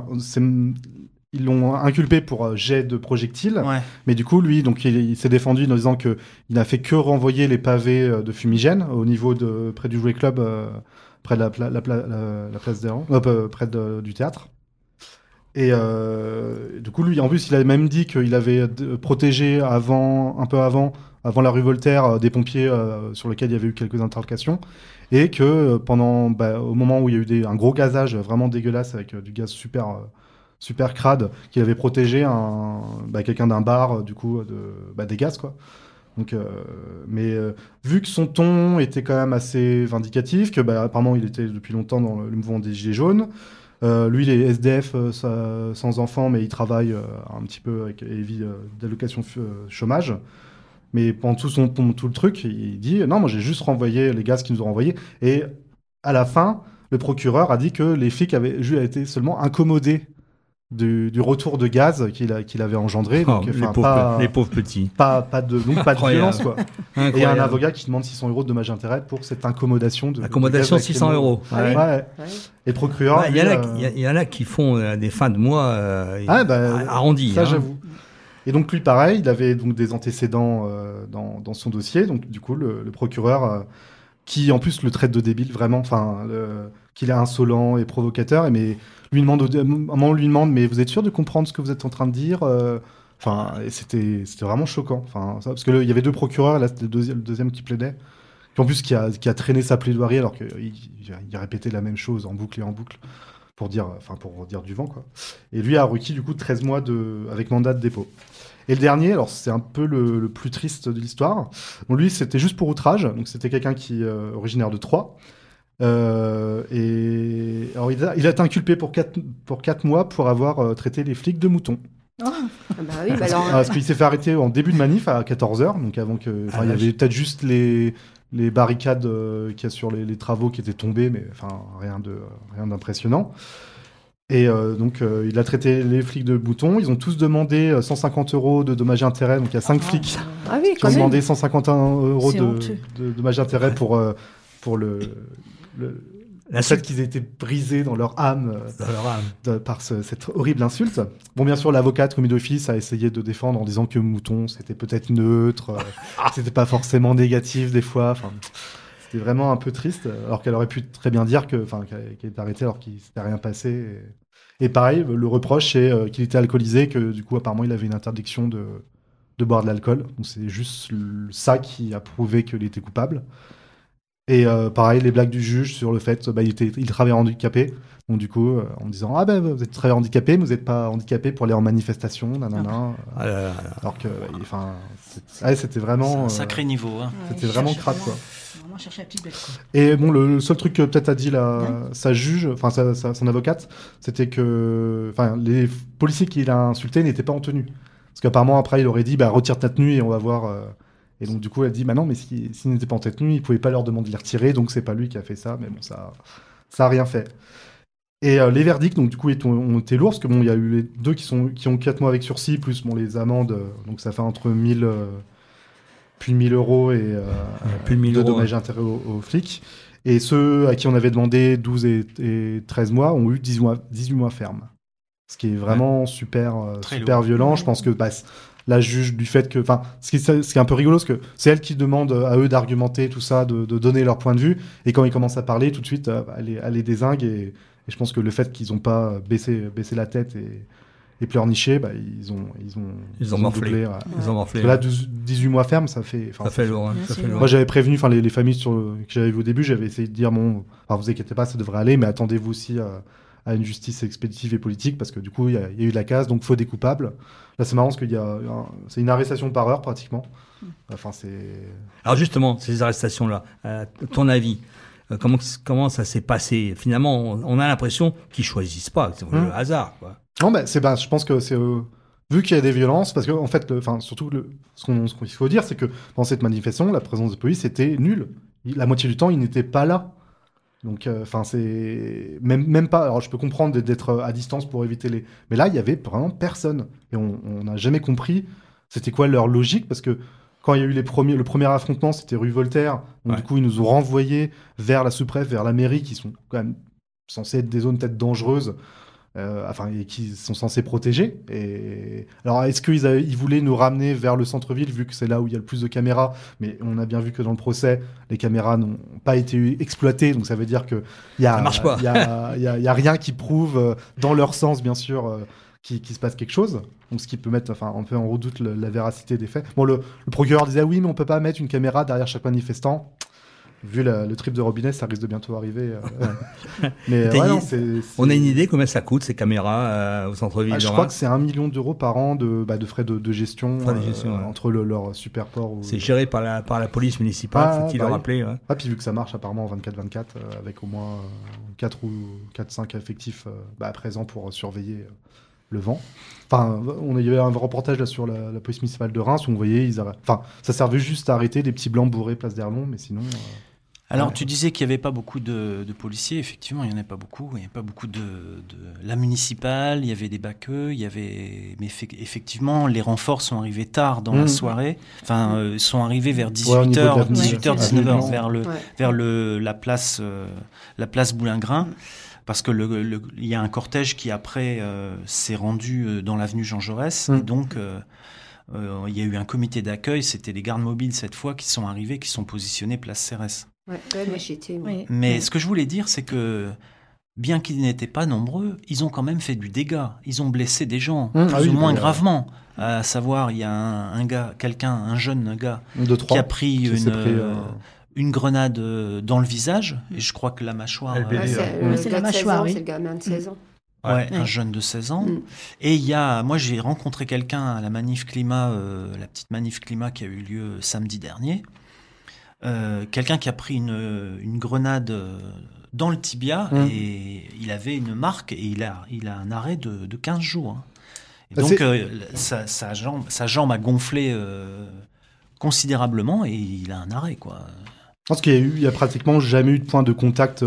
L: ils l'ont inculpé pour jet de projectile, mais du coup, lui, donc il s'est défendu en disant que il n'a fait que renvoyer les pavés de fumigène au niveau près du jouet club, près de la place d'Héran, près du théâtre. Et du coup, lui, en plus, il a même dit qu'il avait protégé un peu avant la rue Voltaire, des pompiers sur lesquels il y avait eu quelques altercations, et que au moment où il y a eu un gros gazage vraiment dégueulasse avec du gaz super crade, qu'il avait protégé quelqu'un d'un bar, du coup, des gaz, quoi. Donc, mais vu que son ton était quand même assez vindicatif, que apparemment il était depuis longtemps dans le mouvement des Gilets jaunes. Lui, il est SDF sans enfant, mais il travaille un petit peu avec les vies d'allocation chômage. Mais pendant tout le truc, il dit non, moi j'ai juste renvoyé les gaz qu'ils nous ont renvoyés. Et à la fin, le procureur a dit que les flics avaient été seulement incommodés du retour de gaz qu'il avait engendré. Donc,
D: les pauvres petits.
L: Pas de violence, quoi. Et il y a un avocat qui demande 600 € de dommages et intérêts pour cette incommodation.
D: Accommodation 600 €.
L: Ouais. Et le procureur...
D: Il y en a qui font des fins de mois arrondies.
L: Ça, j'avoue. Et donc lui, pareil, il avait donc des antécédents dans son dossier. Donc du coup, le procureur, qui en plus le traite de débile, vraiment, qu'il est insolent et provocateur, mais lui demande, mais vous êtes sûr de comprendre ce que vous êtes en train de dire c'était vraiment choquant. Parce qu'il y avait deux procureurs, là c'était le deuxième qui plaidait, en plus qui a traîné sa plaidoirie alors qu'il répétait la même chose en boucle et en boucle pour dire du vent, quoi. Et lui a requis du coup 13 mois avec mandat de dépôt. Et le dernier, alors c'est un peu le plus triste de l'histoire. Bon, lui, c'était juste pour outrage. Donc c'était quelqu'un qui est originaire de Troyes. Et alors il a été inculpé pour 4 mois pour avoir traité les flics de moutons.
M: Oh.
L: Parce qu'il s'est fait arrêter en début de manif à 14h, donc avant que il y avait peut-être juste les barricades qu'il y a sur les travaux qui étaient tombés, mais rien d'impressionnant. Et donc il a traité les flics de moutons. Ils ont tous demandé 150 € de dommages et intérêts. Donc il y a 5 flics qui ont demandé 151 € de dommages et intérêts pour le fait qu'ils aient été brisés dans leur âme, par cette horrible insulte. Bon, bien sûr, l'avocate commis d'office a essayé de défendre en disant que mouton, c'était peut-être neutre, c'était pas forcément négatif des fois. C'était vraiment un peu triste, alors qu'elle aurait pu très bien dire qu'elle était arrêtée alors qu'il s'était rien passé. Et pareil, le reproche, c'est qu'il était alcoolisé, que du coup, apparemment, il avait une interdiction de boire de l'alcool. Donc c'est juste ça qui a prouvé qu'il était coupable. Et pareil, les blagues du juge sur le fait il travaillait handicapé. Donc du coup, en disant vous êtes travailleur handicapé, mais vous n'êtes pas handicapé pour aller en manifestation, alors que, c'était vraiment
E: c'est un sacré niveau.
L: C'était vraiment crade, quoi.
N: Vraiment chercher la petite bête, quoi.
L: Et bon, le seul truc que peut-être a dit sa juge, enfin son avocate, c'était que les policiers qu'il a insultés n'étaient pas en tenue. Parce qu'apparemment, après, il aurait dit retire ta tenue et on va voir. Et donc, du coup, elle dit non, mais s'ils n'étaient pas en tenue, il pouvait pas leur demander de les retirer, donc c'est pas lui qui a fait ça. Mais bon, ça a rien fait. Et les verdicts, donc du coup, ont été lourds, parce que bon, il y a eu les deux qui ont 4 mois avec sursis, plus les amendes, donc ça fait entre 1000 puis 1000 euros et
D: plus de 1000
L: de
D: euros,
L: dommages et intérêts aux flics. Et ceux à qui on avait demandé 12 et 13 mois ont eu 18 mois ferme. Ce qui est vraiment super violent. Je pense que la juge, du fait que... ce qui est un peu rigolo, c'est que c'est elle qui demande à eux d'argumenter tout ça, de donner leur point de vue. Et quand ils commencent à parler, tout de suite, elle les dézingue. Et je pense que le fait qu'ils n'ont pas baissé la tête et pleurniché, ils ont
D: morflé. Ils ont morflé.
L: Là, 18 mois ferme, ça fait...
D: Ça fait lourd.
L: Moi, j'avais prévenu les familles que j'avais vues au début, j'avais essayé de dire, vous inquiétez pas, ça devrait aller, mais attendez-vous aussi à une justice expéditive et politique, parce que du coup, il y a eu de la casse, donc faut des coupables. Là, c'est marrant, parce qu'il c'est une arrestation par heure, pratiquement.
D: Alors justement, ces arrestations-là, ton avis, comment ça s'est passé? Finalement, on a l'impression qu'ils choisissent pas, c'est le hasard, quoi.
L: Non, mais je pense que c'est... vu qu'il y a des violences, parce que en fait, surtout, ce qu'il faut dire, c'est que dans cette manifestation, la présence de police était nulle. La moitié du temps, ils n'étaient pas là. Donc, c'est même pas. Alors, je peux comprendre d'être à distance pour éviter les. Mais là, il y avait vraiment personne, et on n'a jamais compris c'était quoi leur logique, parce que quand il y a eu le premier affrontement, c'était rue Voltaire. Donc, du coup, ils nous ont renvoyés vers la sous-préfecture, vers la mairie, qui sont quand même censées être des zones peut-être dangereuses. Et qui sont censés protéger. Et alors, est-ce qu'ils voulaient nous ramener vers le centre-ville, vu que c'est là où il y a le plus de caméras? Mais on a bien vu que dans le procès, les caméras n'ont pas été exploitées, donc ça veut dire que
D: ça marche pas.
L: Il y a rien qui prouve, dans leur sens, bien sûr, qu'il se passe quelque chose. Donc, ce qui peut mettre un peu en redoute la véracité des faits. Bon, le procureur disait oui, mais on peut pas mettre une caméra derrière chaque manifestant. Vu le trip de Robinet, ça risque de bientôt arriver. Mais
D: on a une idée combien ça coûte, ces caméras au centre-ville?
L: Je crois que c'est 1 million d'euros par an de frais de gestion, entre leur superport.
D: C'est géré par la police municipale, faut-il le rappeler.
L: Puis vu que ça marche apparemment en 24/24, avec au moins 4-5 effectifs présents pour surveiller le vent. Il y avait un reportage là sur la police municipale de Reims où on voyait, ça servait juste à arrêter des petits blancs bourrés place d'Erlon, mais sinon...
E: Alors, tu disais qu'il n'y avait pas beaucoup de policiers. Effectivement, il n'y en avait pas beaucoup. Il n'y avait pas beaucoup de la municipale, il y avait des baqueux, mais effectivement, les renforts sont arrivés tard dans la soirée. Sont arrivés vers 18h, 19h, vers la place Boulingrin. Parce que il y a un cortège qui après s'est rendu dans l'avenue Jean Jaurès. Et donc, il y a eu un comité d'accueil. C'était les gardes mobiles cette fois qui sont arrivés, qui sont positionnés place Cérès. Mais ce que je voulais dire, c'est que bien qu'ils n'étaient pas nombreux, ils ont quand même fait du dégât. Ils ont blessé des gens, plus ou moins gravement. À savoir, il y a un jeune gars qui a pris une grenade dans le visage, et je crois que la mâchoire...
N: c'est la mâchoire,
M: c'est le gamin de 16 ans.
E: Un jeune de 16 ans. Et moi j'ai rencontré quelqu'un à la manif climat, la petite manif climat qui a eu lieu samedi dernier. Quelqu'un qui a pris une grenade dans le tibia, et il avait une marque, et il a un arrêt de 15 jours. Et donc sa jambe a gonflé considérablement, et il a un arrêt, quoi.
L: Je pense qu'il y a pratiquement jamais eu de point de contact,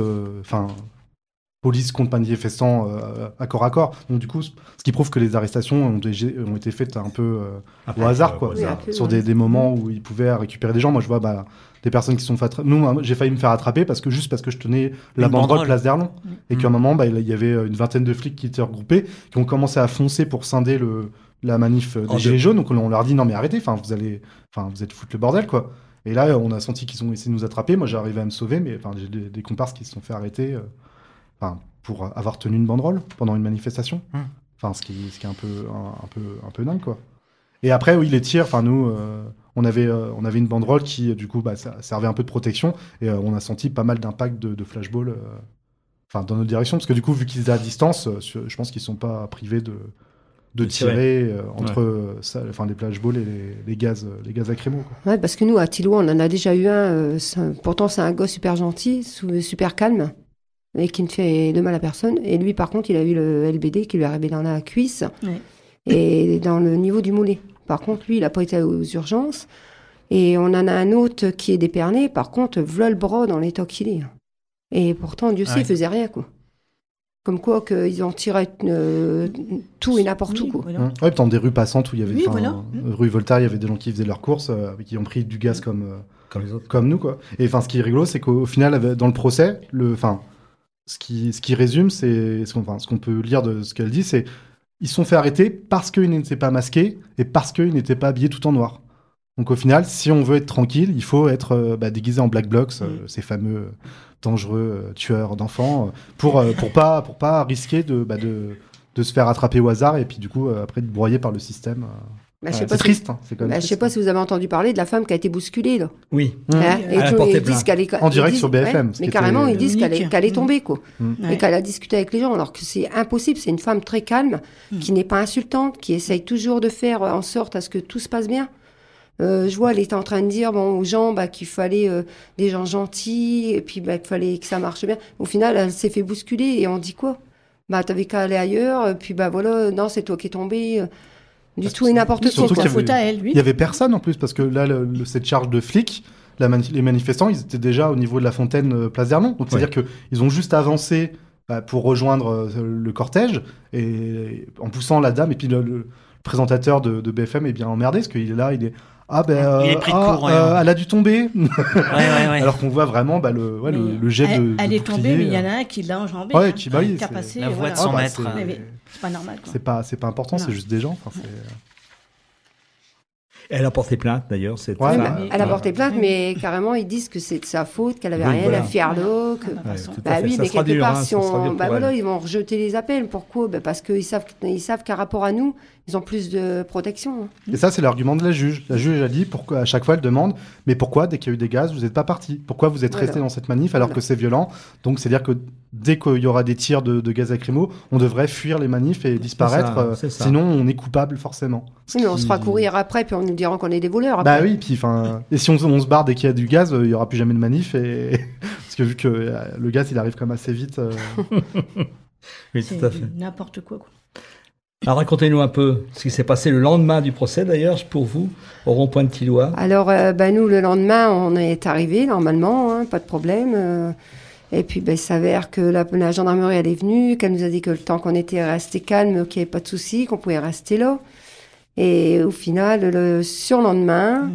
L: police contre manifestants à corps à corps. Donc du coup, ce qui prouve que les arrestations ont été faites un peu au hasard, quoi. Sur des moments où ils pouvaient récupérer des gens. Moi, je vois des personnes qui sont fait attraper. J'ai failli me faire attraper parce que je tenais la banderole place d'Erlon. Et qu'à un moment, il y avait une vingtaine de flics qui étaient regroupés, qui ont commencé à foncer pour scinder la manif des Gilets jaunes. Donc on leur dit non mais arrêtez, vous êtes foutre le bordel, quoi. Et là, on a senti qu'ils ont essayé de nous attraper. Moi, j'ai arrivé à me sauver, mais j'ai des comparses qui se sont fait arrêter pour avoir tenu une banderole pendant une manifestation. Ce qui est un peu dingue, quoi. Et après, oui, les tirs, nous, on avait une banderole qui, du coup, ça servait un peu de protection, et on a senti pas mal d'impact de flashball dans notre direction, parce que du coup, vu qu'ils étaient à distance, je pense qu'ils ne sont pas privés de tirer entre les flashballs et les gaz lacrymaux.
M: Ouais, parce que nous, à Thillois, on en a déjà eu un. Pourtant, c'est un gars super gentil, super calme, et qui ne fait de mal à personne. Et lui, par contre, il a eu le LBD qui lui est arrivé dans la cuisse et dans le niveau du mollet. Par contre, lui, il n'a pas été aux urgences. Et on en a un autre qui est déperné. Par contre, v'là le bras dans l'état qu'il est. Et pourtant, Dieu sait, il faisait rien, quoi. Comme quoi qu'ils en tiraient tout et n'importe où. Quoi.
L: Voilà. Ouais, dans des rues passantes où il y avait... rue Voltaire, il y avait des gens qui faisaient leurs courses, qui ont pris du gaz comme les autres. Comme nous, quoi. Et ce qui est rigolo, c'est qu'au final, dans le procès, ce qui résume, c'est ce qu'on peut lire de ce qu'elle dit, c'est ils se sont fait arrêter parce qu'ils n'étaient pas masqués et parce qu'ils n'étaient pas habillés tout en noir. Donc au final, si on veut être tranquille, il faut être déguisé en Black Blocs, ces fameux dangereux tueurs d'enfants, pour pas risquer de se faire attraper au hasard et puis du coup après de broyer par le système. C'est triste. C'est quand même triste.
M: Je sais pas si vous avez entendu parler de la femme qui a été bousculée là.
D: Oui.
M: Et ils disent qu'elle est
L: en direct sur BFM.
M: Mais carrément, ils disent qu'elle est tombée quoi, et qu'elle a discuté avec les gens, alors que c'est impossible. C'est une femme très calme, qui n'est pas insultante, qui essaye toujours de faire en sorte à ce que tout se passe bien. Je vois, elle était en train de dire aux gens qu'il fallait des gens gentils et puis qu'il fallait que ça marche bien. Au final, elle s'est fait bousculer et on dit quoi ? T'avais qu'à aller ailleurs. Puis voilà, non, c'est toi qui es tombé. Du tout et n'importe quoi.
L: Surtout faute à elle, lui. Il y avait personne en plus parce que là, cette charge de flics, les manifestants, ils étaient déjà au niveau de la fontaine Place d'Ernon. Donc c'est-à-dire qu'ils ont juste avancé pour rejoindre le cortège et en poussant la dame et puis le présentateur de BFM est bien emmerdé parce qu'il est là, il est il est pris de court, elle a dû tomber. Alors qu'on voit vraiment le jet de
N: elle est tombée, mais il y en a un qui l'a enjambée. Qui
E: a passé la voie de 100 mètres.
N: C'est pas normal. Quoi.
L: C'est pas important, c'est juste des gens.
D: Elle a porté plainte d'ailleurs.
M: Elle a porté plainte, mais carrément ils disent que c'est de sa faute, qu'elle avait rien à faire là. Oui, mais quelque part, si ils vont rejeter les appels. Pourquoi ? Parce qu'ils savent qu'à rapport à nous, ils ont plus de protection.
L: Et ça, c'est l'argument de la juge. La juge a dit, à chaque fois, elle demande, mais pourquoi, dès qu'il y a eu des gaz, vous n'êtes pas partis ? Pourquoi vous êtes restés dans cette manif alors que c'est violent ? Donc, c'est-à-dire que dès qu'il y aura des tirs de gaz lacrymo, on devrait fuir les manifs et disparaître. Sinon, on est coupable forcément.
M: Oui, mais on se fera courir après, puis on nous dira qu'on est des voleurs.
L: Après. Oui, puis et si on se barre dès qu'il y a du gaz, il n'y aura plus jamais de manif. Parce que vu que le gaz, il arrive quand même assez vite.
D: Oui, tout à fait.
N: N'importe quoi.
D: Alors racontez-nous un peu ce qui s'est passé le lendemain du procès d'ailleurs pour vous au rond-point de Thillois.
M: Alors nous le lendemain on est arrivé normalement, pas de problème. Et puis il s'avère que la gendarmerie elle est venue, qu'elle nous a dit que le temps qu'on était resté calme, qu'il n'y avait pas de souci, qu'on pouvait rester là. Et au final le surlendemain,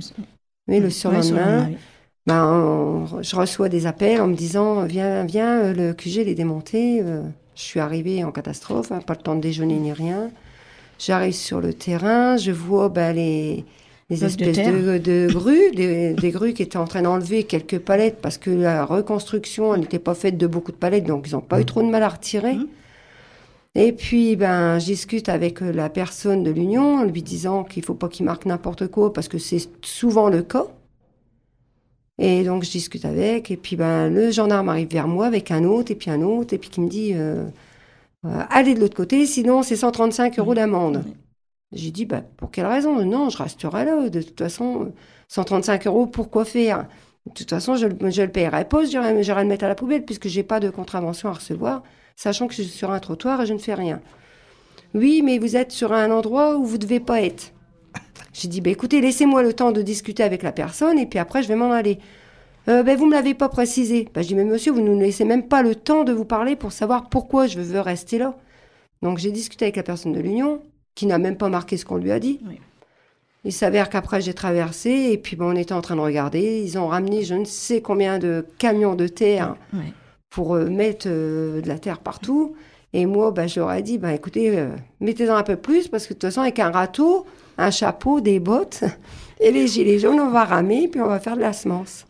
M: je reçois des appels en me disant viens le QG est démonté. Je suis arrivée en catastrophe, pas le temps de déjeuner ni rien. J'arrive sur le terrain, je vois les espèces de grues, des grues qui étaient en train d'enlever quelques palettes parce que la reconstruction n'était pas faite de beaucoup de palettes, donc ils n'ont pas eu trop de mal à retirer. Et puis, je discute avec la personne de l'Union en lui disant qu'il ne faut pas qu'il marque n'importe quoi parce que c'est souvent le cas. Et donc, je discute avec, et puis le gendarme arrive vers moi avec un autre, et puis qui me dit allez de l'autre côté, sinon c'est 135 € d'amende. J'ai dit pour quelle raison ? Non, je resterai là. De toute façon, 135 €, pourquoi faire ? De toute façon, je le paierai pas, j'irai le mettre à la poubelle, puisque j'ai pas de contravention à recevoir, sachant que je suis sur un trottoir et je ne fais rien. Oui, mais vous êtes sur un endroit où vous devez pas être. J'ai dit, écoutez, laissez-moi le temps de discuter avec la personne et puis après, je vais m'en aller. Vous ne me l'avez pas précisé. Je dis, mais monsieur, vous ne nous laissez même pas le temps de vous parler pour savoir pourquoi je veux rester là. Donc, j'ai discuté avec la personne de l'Union, qui n'a même pas marqué ce qu'on lui a dit. Oui. Il s'avère qu'après, j'ai traversé et puis on était en train de regarder. Ils ont ramené je ne sais combien de camions de terre pour mettre de la terre partout. Et moi, je leur ai dit, écoutez, mettez-en un peu plus parce que de toute façon, avec un râteau, un chapeau, des bottes et les gilets jaunes, on va ramer puis on va faire de la semence.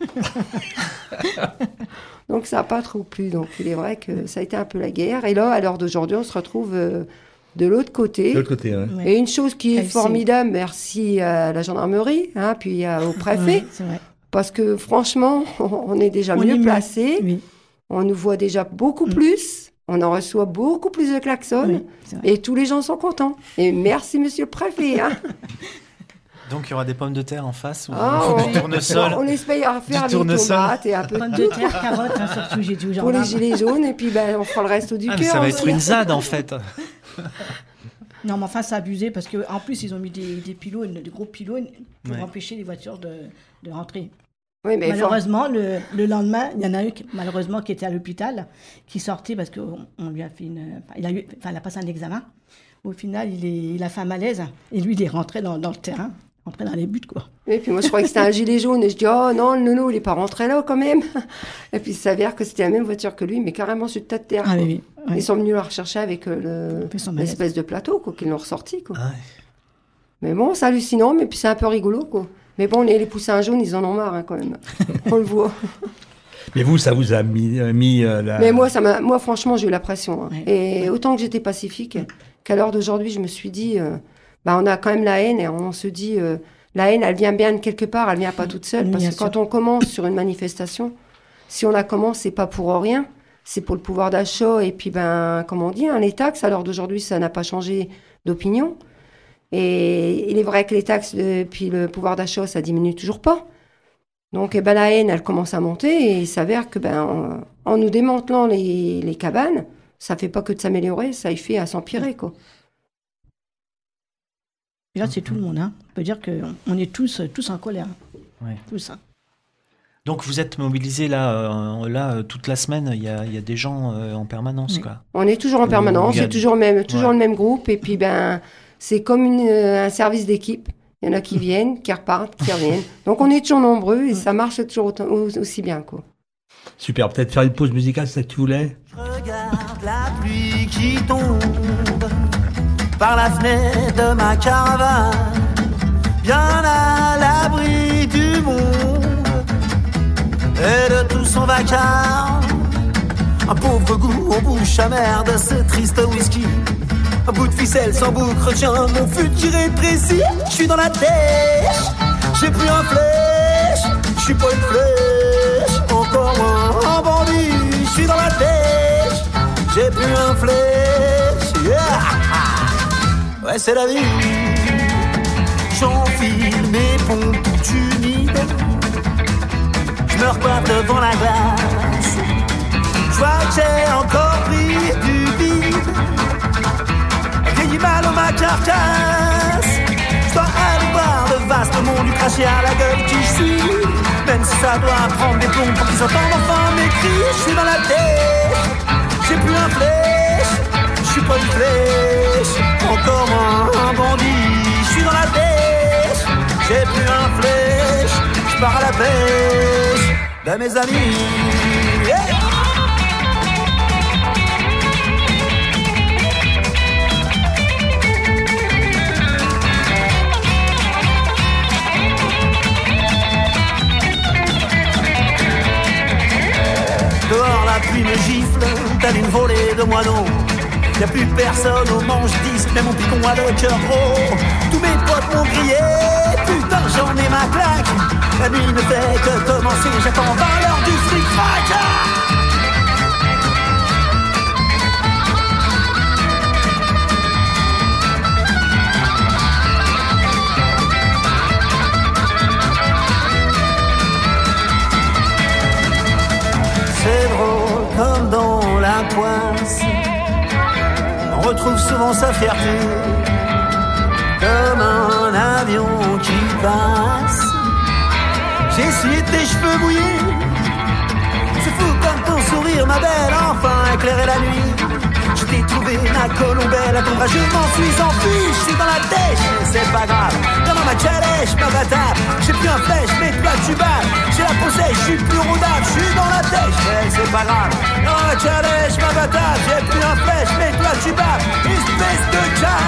M: Donc, ça n'a pas trop plu. Donc, il est vrai que ça a été un peu la guerre. Et là, à l'heure d'aujourd'hui, on se retrouve de l'autre côté. Et une chose qui est formidable, merci à la gendarmerie, puis au préfet, parce que franchement, on est déjà mieux placés. Oui. On nous voit déjà beaucoup plus. on en reçoit beaucoup plus de klaxons et tous les gens sont contents. Et merci, monsieur le préfet. Hein.
E: Donc, il y aura des pommes de terre en face ou
M: du tournesol. On espère faire des tomates et un peu de
N: pommes de terre, carottes, hein, surtout, j'ai toujours.
M: Pour les gilets jaunes, et puis on fera le reste du cœur.
E: Ça va être une ZAD, en fait.
N: Non, mais enfin, c'est abusé parce qu'en plus, ils ont mis des pylônes, des gros pylônes pour empêcher les voitures de rentrer.
M: Oui, mais
N: malheureusement, le lendemain, il y en a eu malheureusement qui était à l'hôpital, qui sortait parce qu'on lui a fait il a passé un examen. Au final, il a fait un malaise et lui, il est rentré dans le terrain, rentré dans les buts, quoi.
M: Et puis moi, je croyais que c'était un gilet jaune et je dis oh non, le nounou, il n'est pas rentré là quand même. Et puis il s'avère que c'était la même voiture que lui, mais carrément sur le tas de terre.
N: Ah, oui.
M: Ils sont venus la rechercher avec l'espèce de plateau quoi, qu'ils l'ont ressorti, quoi. Ah, oui. Mais bon, c'est hallucinant, mais puis c'est un peu rigolo, quoi. Mais bon, les poussins jaunes, ils en ont marre, hein, quand même. On le voit.
D: Mais vous, ça vous a mis la...
M: Mais moi, franchement, j'ai eu la pression. Hein. Ouais. Et autant que j'étais pacifique, qu'à l'heure d'aujourd'hui, je me suis dit, on a quand même la haine, et on se dit, la haine, elle vient bien de quelque part, elle vient pas toute seule. Parce que quand on commence sur une manifestation, si on la commence, c'est pas pour rien, c'est pour le pouvoir d'achat, et puis, comme on dit, hein, les taxes, à l'heure d'aujourd'hui, ça n'a pas changé d'opinion. Et il est vrai que les taxes, puis le pouvoir d'achat, ça diminue toujours pas. Donc, la haine, elle commence à monter et il s'avère que, en nous démantelant les cabanes, ça fait pas que de s'améliorer, ça y fait à s'empirer, quoi.
N: Et là, c'est tout le monde, hein. On peut dire qu'on est tous en colère.
E: Ouais.
N: Tout ça.
E: Donc, vous êtes mobilisés là toute la semaine, il y a des gens en permanence, quoi.
M: On est toujours en permanence, c'est toujours le même groupe et puis, c'est comme un service d'équipe. Il y en a qui viennent, qui repartent, qui reviennent. Donc on est toujours nombreux et ça marche toujours aussi bien, quoi.
D: Super, peut-être faire une pause musicale, c'est ça que tu voulais ?
K: Regarde la pluie qui tombe par la fenêtre de ma caravane, bien à l'abri du monde et de tout son vacarme. Un pauvre goût en bouche amère de ce triste whisky. Un bout de ficelle sans boucle retient mon futur est précis. Je suis dans la dèche, j'ai plus un flèche. Je suis pas une flèche, encore moins un bandit. Je suis dans la dèche, j'ai plus un flèche. Yeah. Ouais, c'est la vie. J'enfile mes pompes humides. Je me repointe devant la glace. Je vois que j'ai encore pris du vide. J'ai mal à ma carcasse. Je dois aller voir le vaste monde du cracher à la gueule qui je suis. Même si ça doit prendre des plombs pour qu'ils entendent enfin mes cris. Je suis dans la tête, j'ai plus un flèche. Je suis pas une flèche, encore moins un bandit. Je suis dans la tête, j'ai plus un flèche. Je pars à la pêche de mes amis. Yeah. Dehors la pluie me gifle, telle une volée de moineaux. Y'a plus personne au manche-disque, même mon picon a le cœur gros. Tous mes potes m'ont grillé, putain j'en ai ma claque. La nuit ne fait que commencer, j'attends 20 heures du fric-frac. C'est drôle comme dans la poisse, on retrouve souvent sa fierté, comme un avion qui passe. J'ai essuyé tes cheveux mouillés, c'est fou comme ton sourire ma belle, enfin éclairer la nuit. Je t'ai trouvé ma colombelle, à ton bras je m'en suis enfui. Je suis dans la dèche, mais c'est pas grave. Dans ma calèche, ma batave. J'ai plus un flèche, mais toi tu bats. J'ai la peau sèche, je suis plus rodable. Je suis dans la dèche, mais c'est pas grave. Dans ma calèche, ma batave. J'ai plus un flèche, mais toi tu bats. Espèce de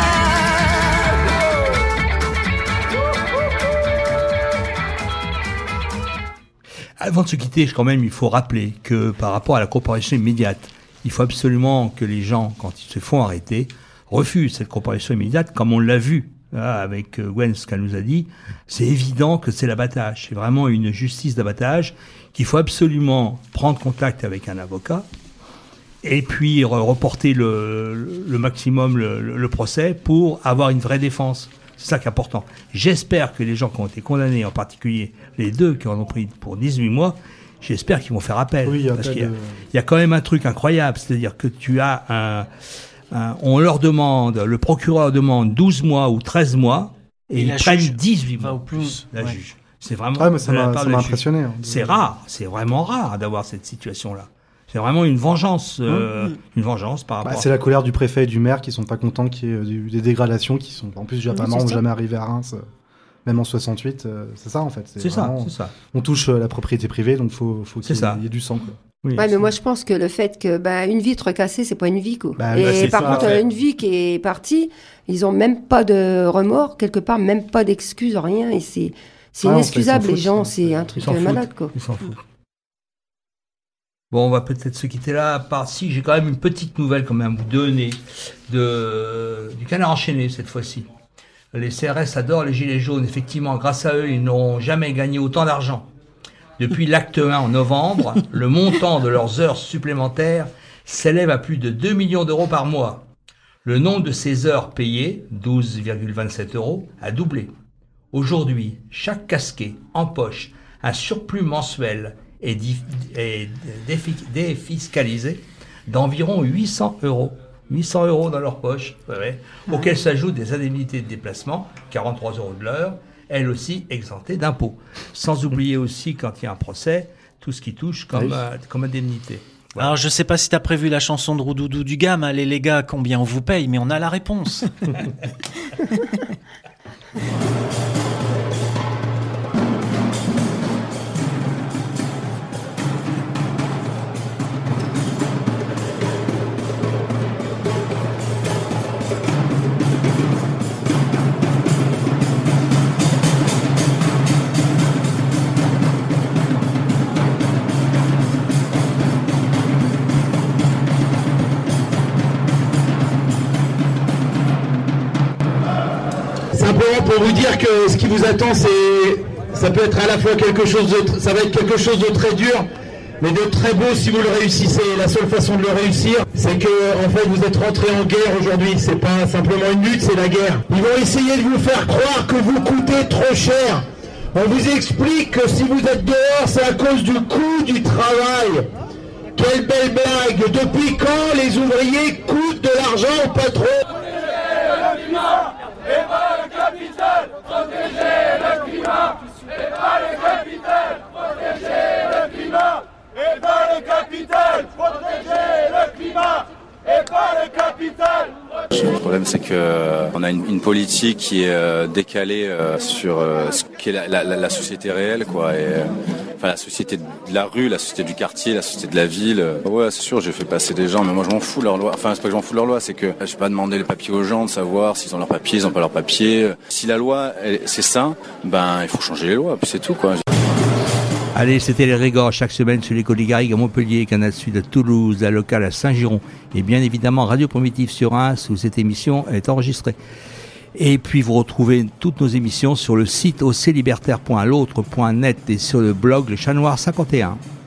D: Avant de se quitter, quand même, il faut rappeler que par rapport à la comparution immédiate, il faut absolument que les gens, quand ils se font arrêter, refusent cette comparution immédiate, comme on l'a vu là, avec Gwen, ce qu'elle nous a dit. C'est évident que c'est l'abattage. C'est vraiment une justice d'abattage qu'il faut absolument prendre contact avec un avocat et puis reporter le maximum le procès pour avoir une vraie défense. C'est ça qui est important. J'espère que les gens qui ont été condamnés, en particulier les 2 qui en ont pris pour 18 mois, j'espère qu'ils vont faire appel.
L: Oui,
D: parce qu'il y a quand même un truc incroyable, c'est-à-dire que tu as on leur demande, le procureur demande 12 mois ou 13 mois, et ils prennent 18 mois.
E: Au plus,
D: la juge. C'est vraiment.
L: Ah, mais ça m'a impressionné. Hein.
D: C'est rare, c'est vraiment rare d'avoir cette situation-là. C'est vraiment une vengeance, par rapport.
L: C'est la colère du préfet et du maire qui sont pas contents qu'il y ait des dégradations qui sont en plus apparemment jamais arrivées à Reims, même en 68. C'est ça en fait.
D: C'est ça.
L: On touche la propriété privée, donc faut qu'il y ait du sang. Quoi.
M: Oui, mais moi je pense que le fait que une vitre cassée, c'est pas une vie quoi. Et par contre, une vie qui est partie, ils ont même pas de remords quelque part, même pas d'excuses, rien. Et c'est inexcusable les gens, c'est un truc malade quoi.
D: Ils s'en foutent. Bon, on va peut-être se quitter là, par si j'ai quand même une petite nouvelle quand même à vous donner du Canard enchaîné cette fois-ci. Les CRS adorent les gilets jaunes. Effectivement, grâce à eux, ils n'auront jamais gagné autant d'argent. Depuis l'acte 1 en novembre, le montant de leurs heures supplémentaires s'élève à plus de 2 millions d'euros par mois. Le nombre de ces heures payées, 12,27 €, a doublé. Aujourd'hui, chaque casquet empoche un surplus mensuel et défiscalisé d'environ 800 €. 800 € dans leur poche, auxquels s'ajoutent des indemnités de déplacement, 43 € de l'heure, elles aussi exemptées d'impôts. Sans oublier aussi, quand il y a un procès, tout ce qui touche comme indemnité.
E: Voilà. Alors, je sais pas si tu as prévu la chanson de Roudoudou du Gam, allez les gars, combien on vous paye, mais on a la réponse.
A: Simplement pour vous dire que ce qui vous attend, ça peut être à la fois ça va être quelque chose de très dur, mais de très beau si vous le réussissez. La seule façon de le réussir, c'est que en fait vous êtes rentrés en guerre aujourd'hui. C'est pas simplement une lutte, c'est la guerre. Ils vont essayer de vous faire croire que vous coûtez trop cher. On vous explique que si vous êtes dehors, c'est à cause du coût du travail. Quelle belle blague! Depuis quand les ouvriers coûtent de l'argent au patron?
B: Et pas le capital, protéger le climat. Et pas le capital, protéger le climat. Et pas le capital, protéger le climat. Et pas le capital.
C: Le problème, c'est que on a une politique qui est décalée sur ce qu'est la société réelle, quoi. Et la société de la rue, la société du quartier, la société de la ville. Ouais, c'est sûr, j'ai fait passer des gens, mais moi je m'en fous de leur loi. Enfin, c'est pas que je m'en fous de leur loi, c'est que je vais pas demander les papiers aux gens de savoir s'ils ont leurs papiers, ils ont pas leurs papiers. Si la loi, c'est ça, il faut changer les lois, puis c'est tout, quoi.
D: Allez, c'était les Régors chaque semaine sur l'écho des Garrigues à Montpellier, Canal Sud à Toulouse, la locale à Saint-Giron et bien évidemment Radio Primitive sur Reims où cette émission est enregistrée. Et puis vous retrouvez toutes nos émissions sur le site oclibertaire.l'autre.net et sur le blog Le Chat Noir 51.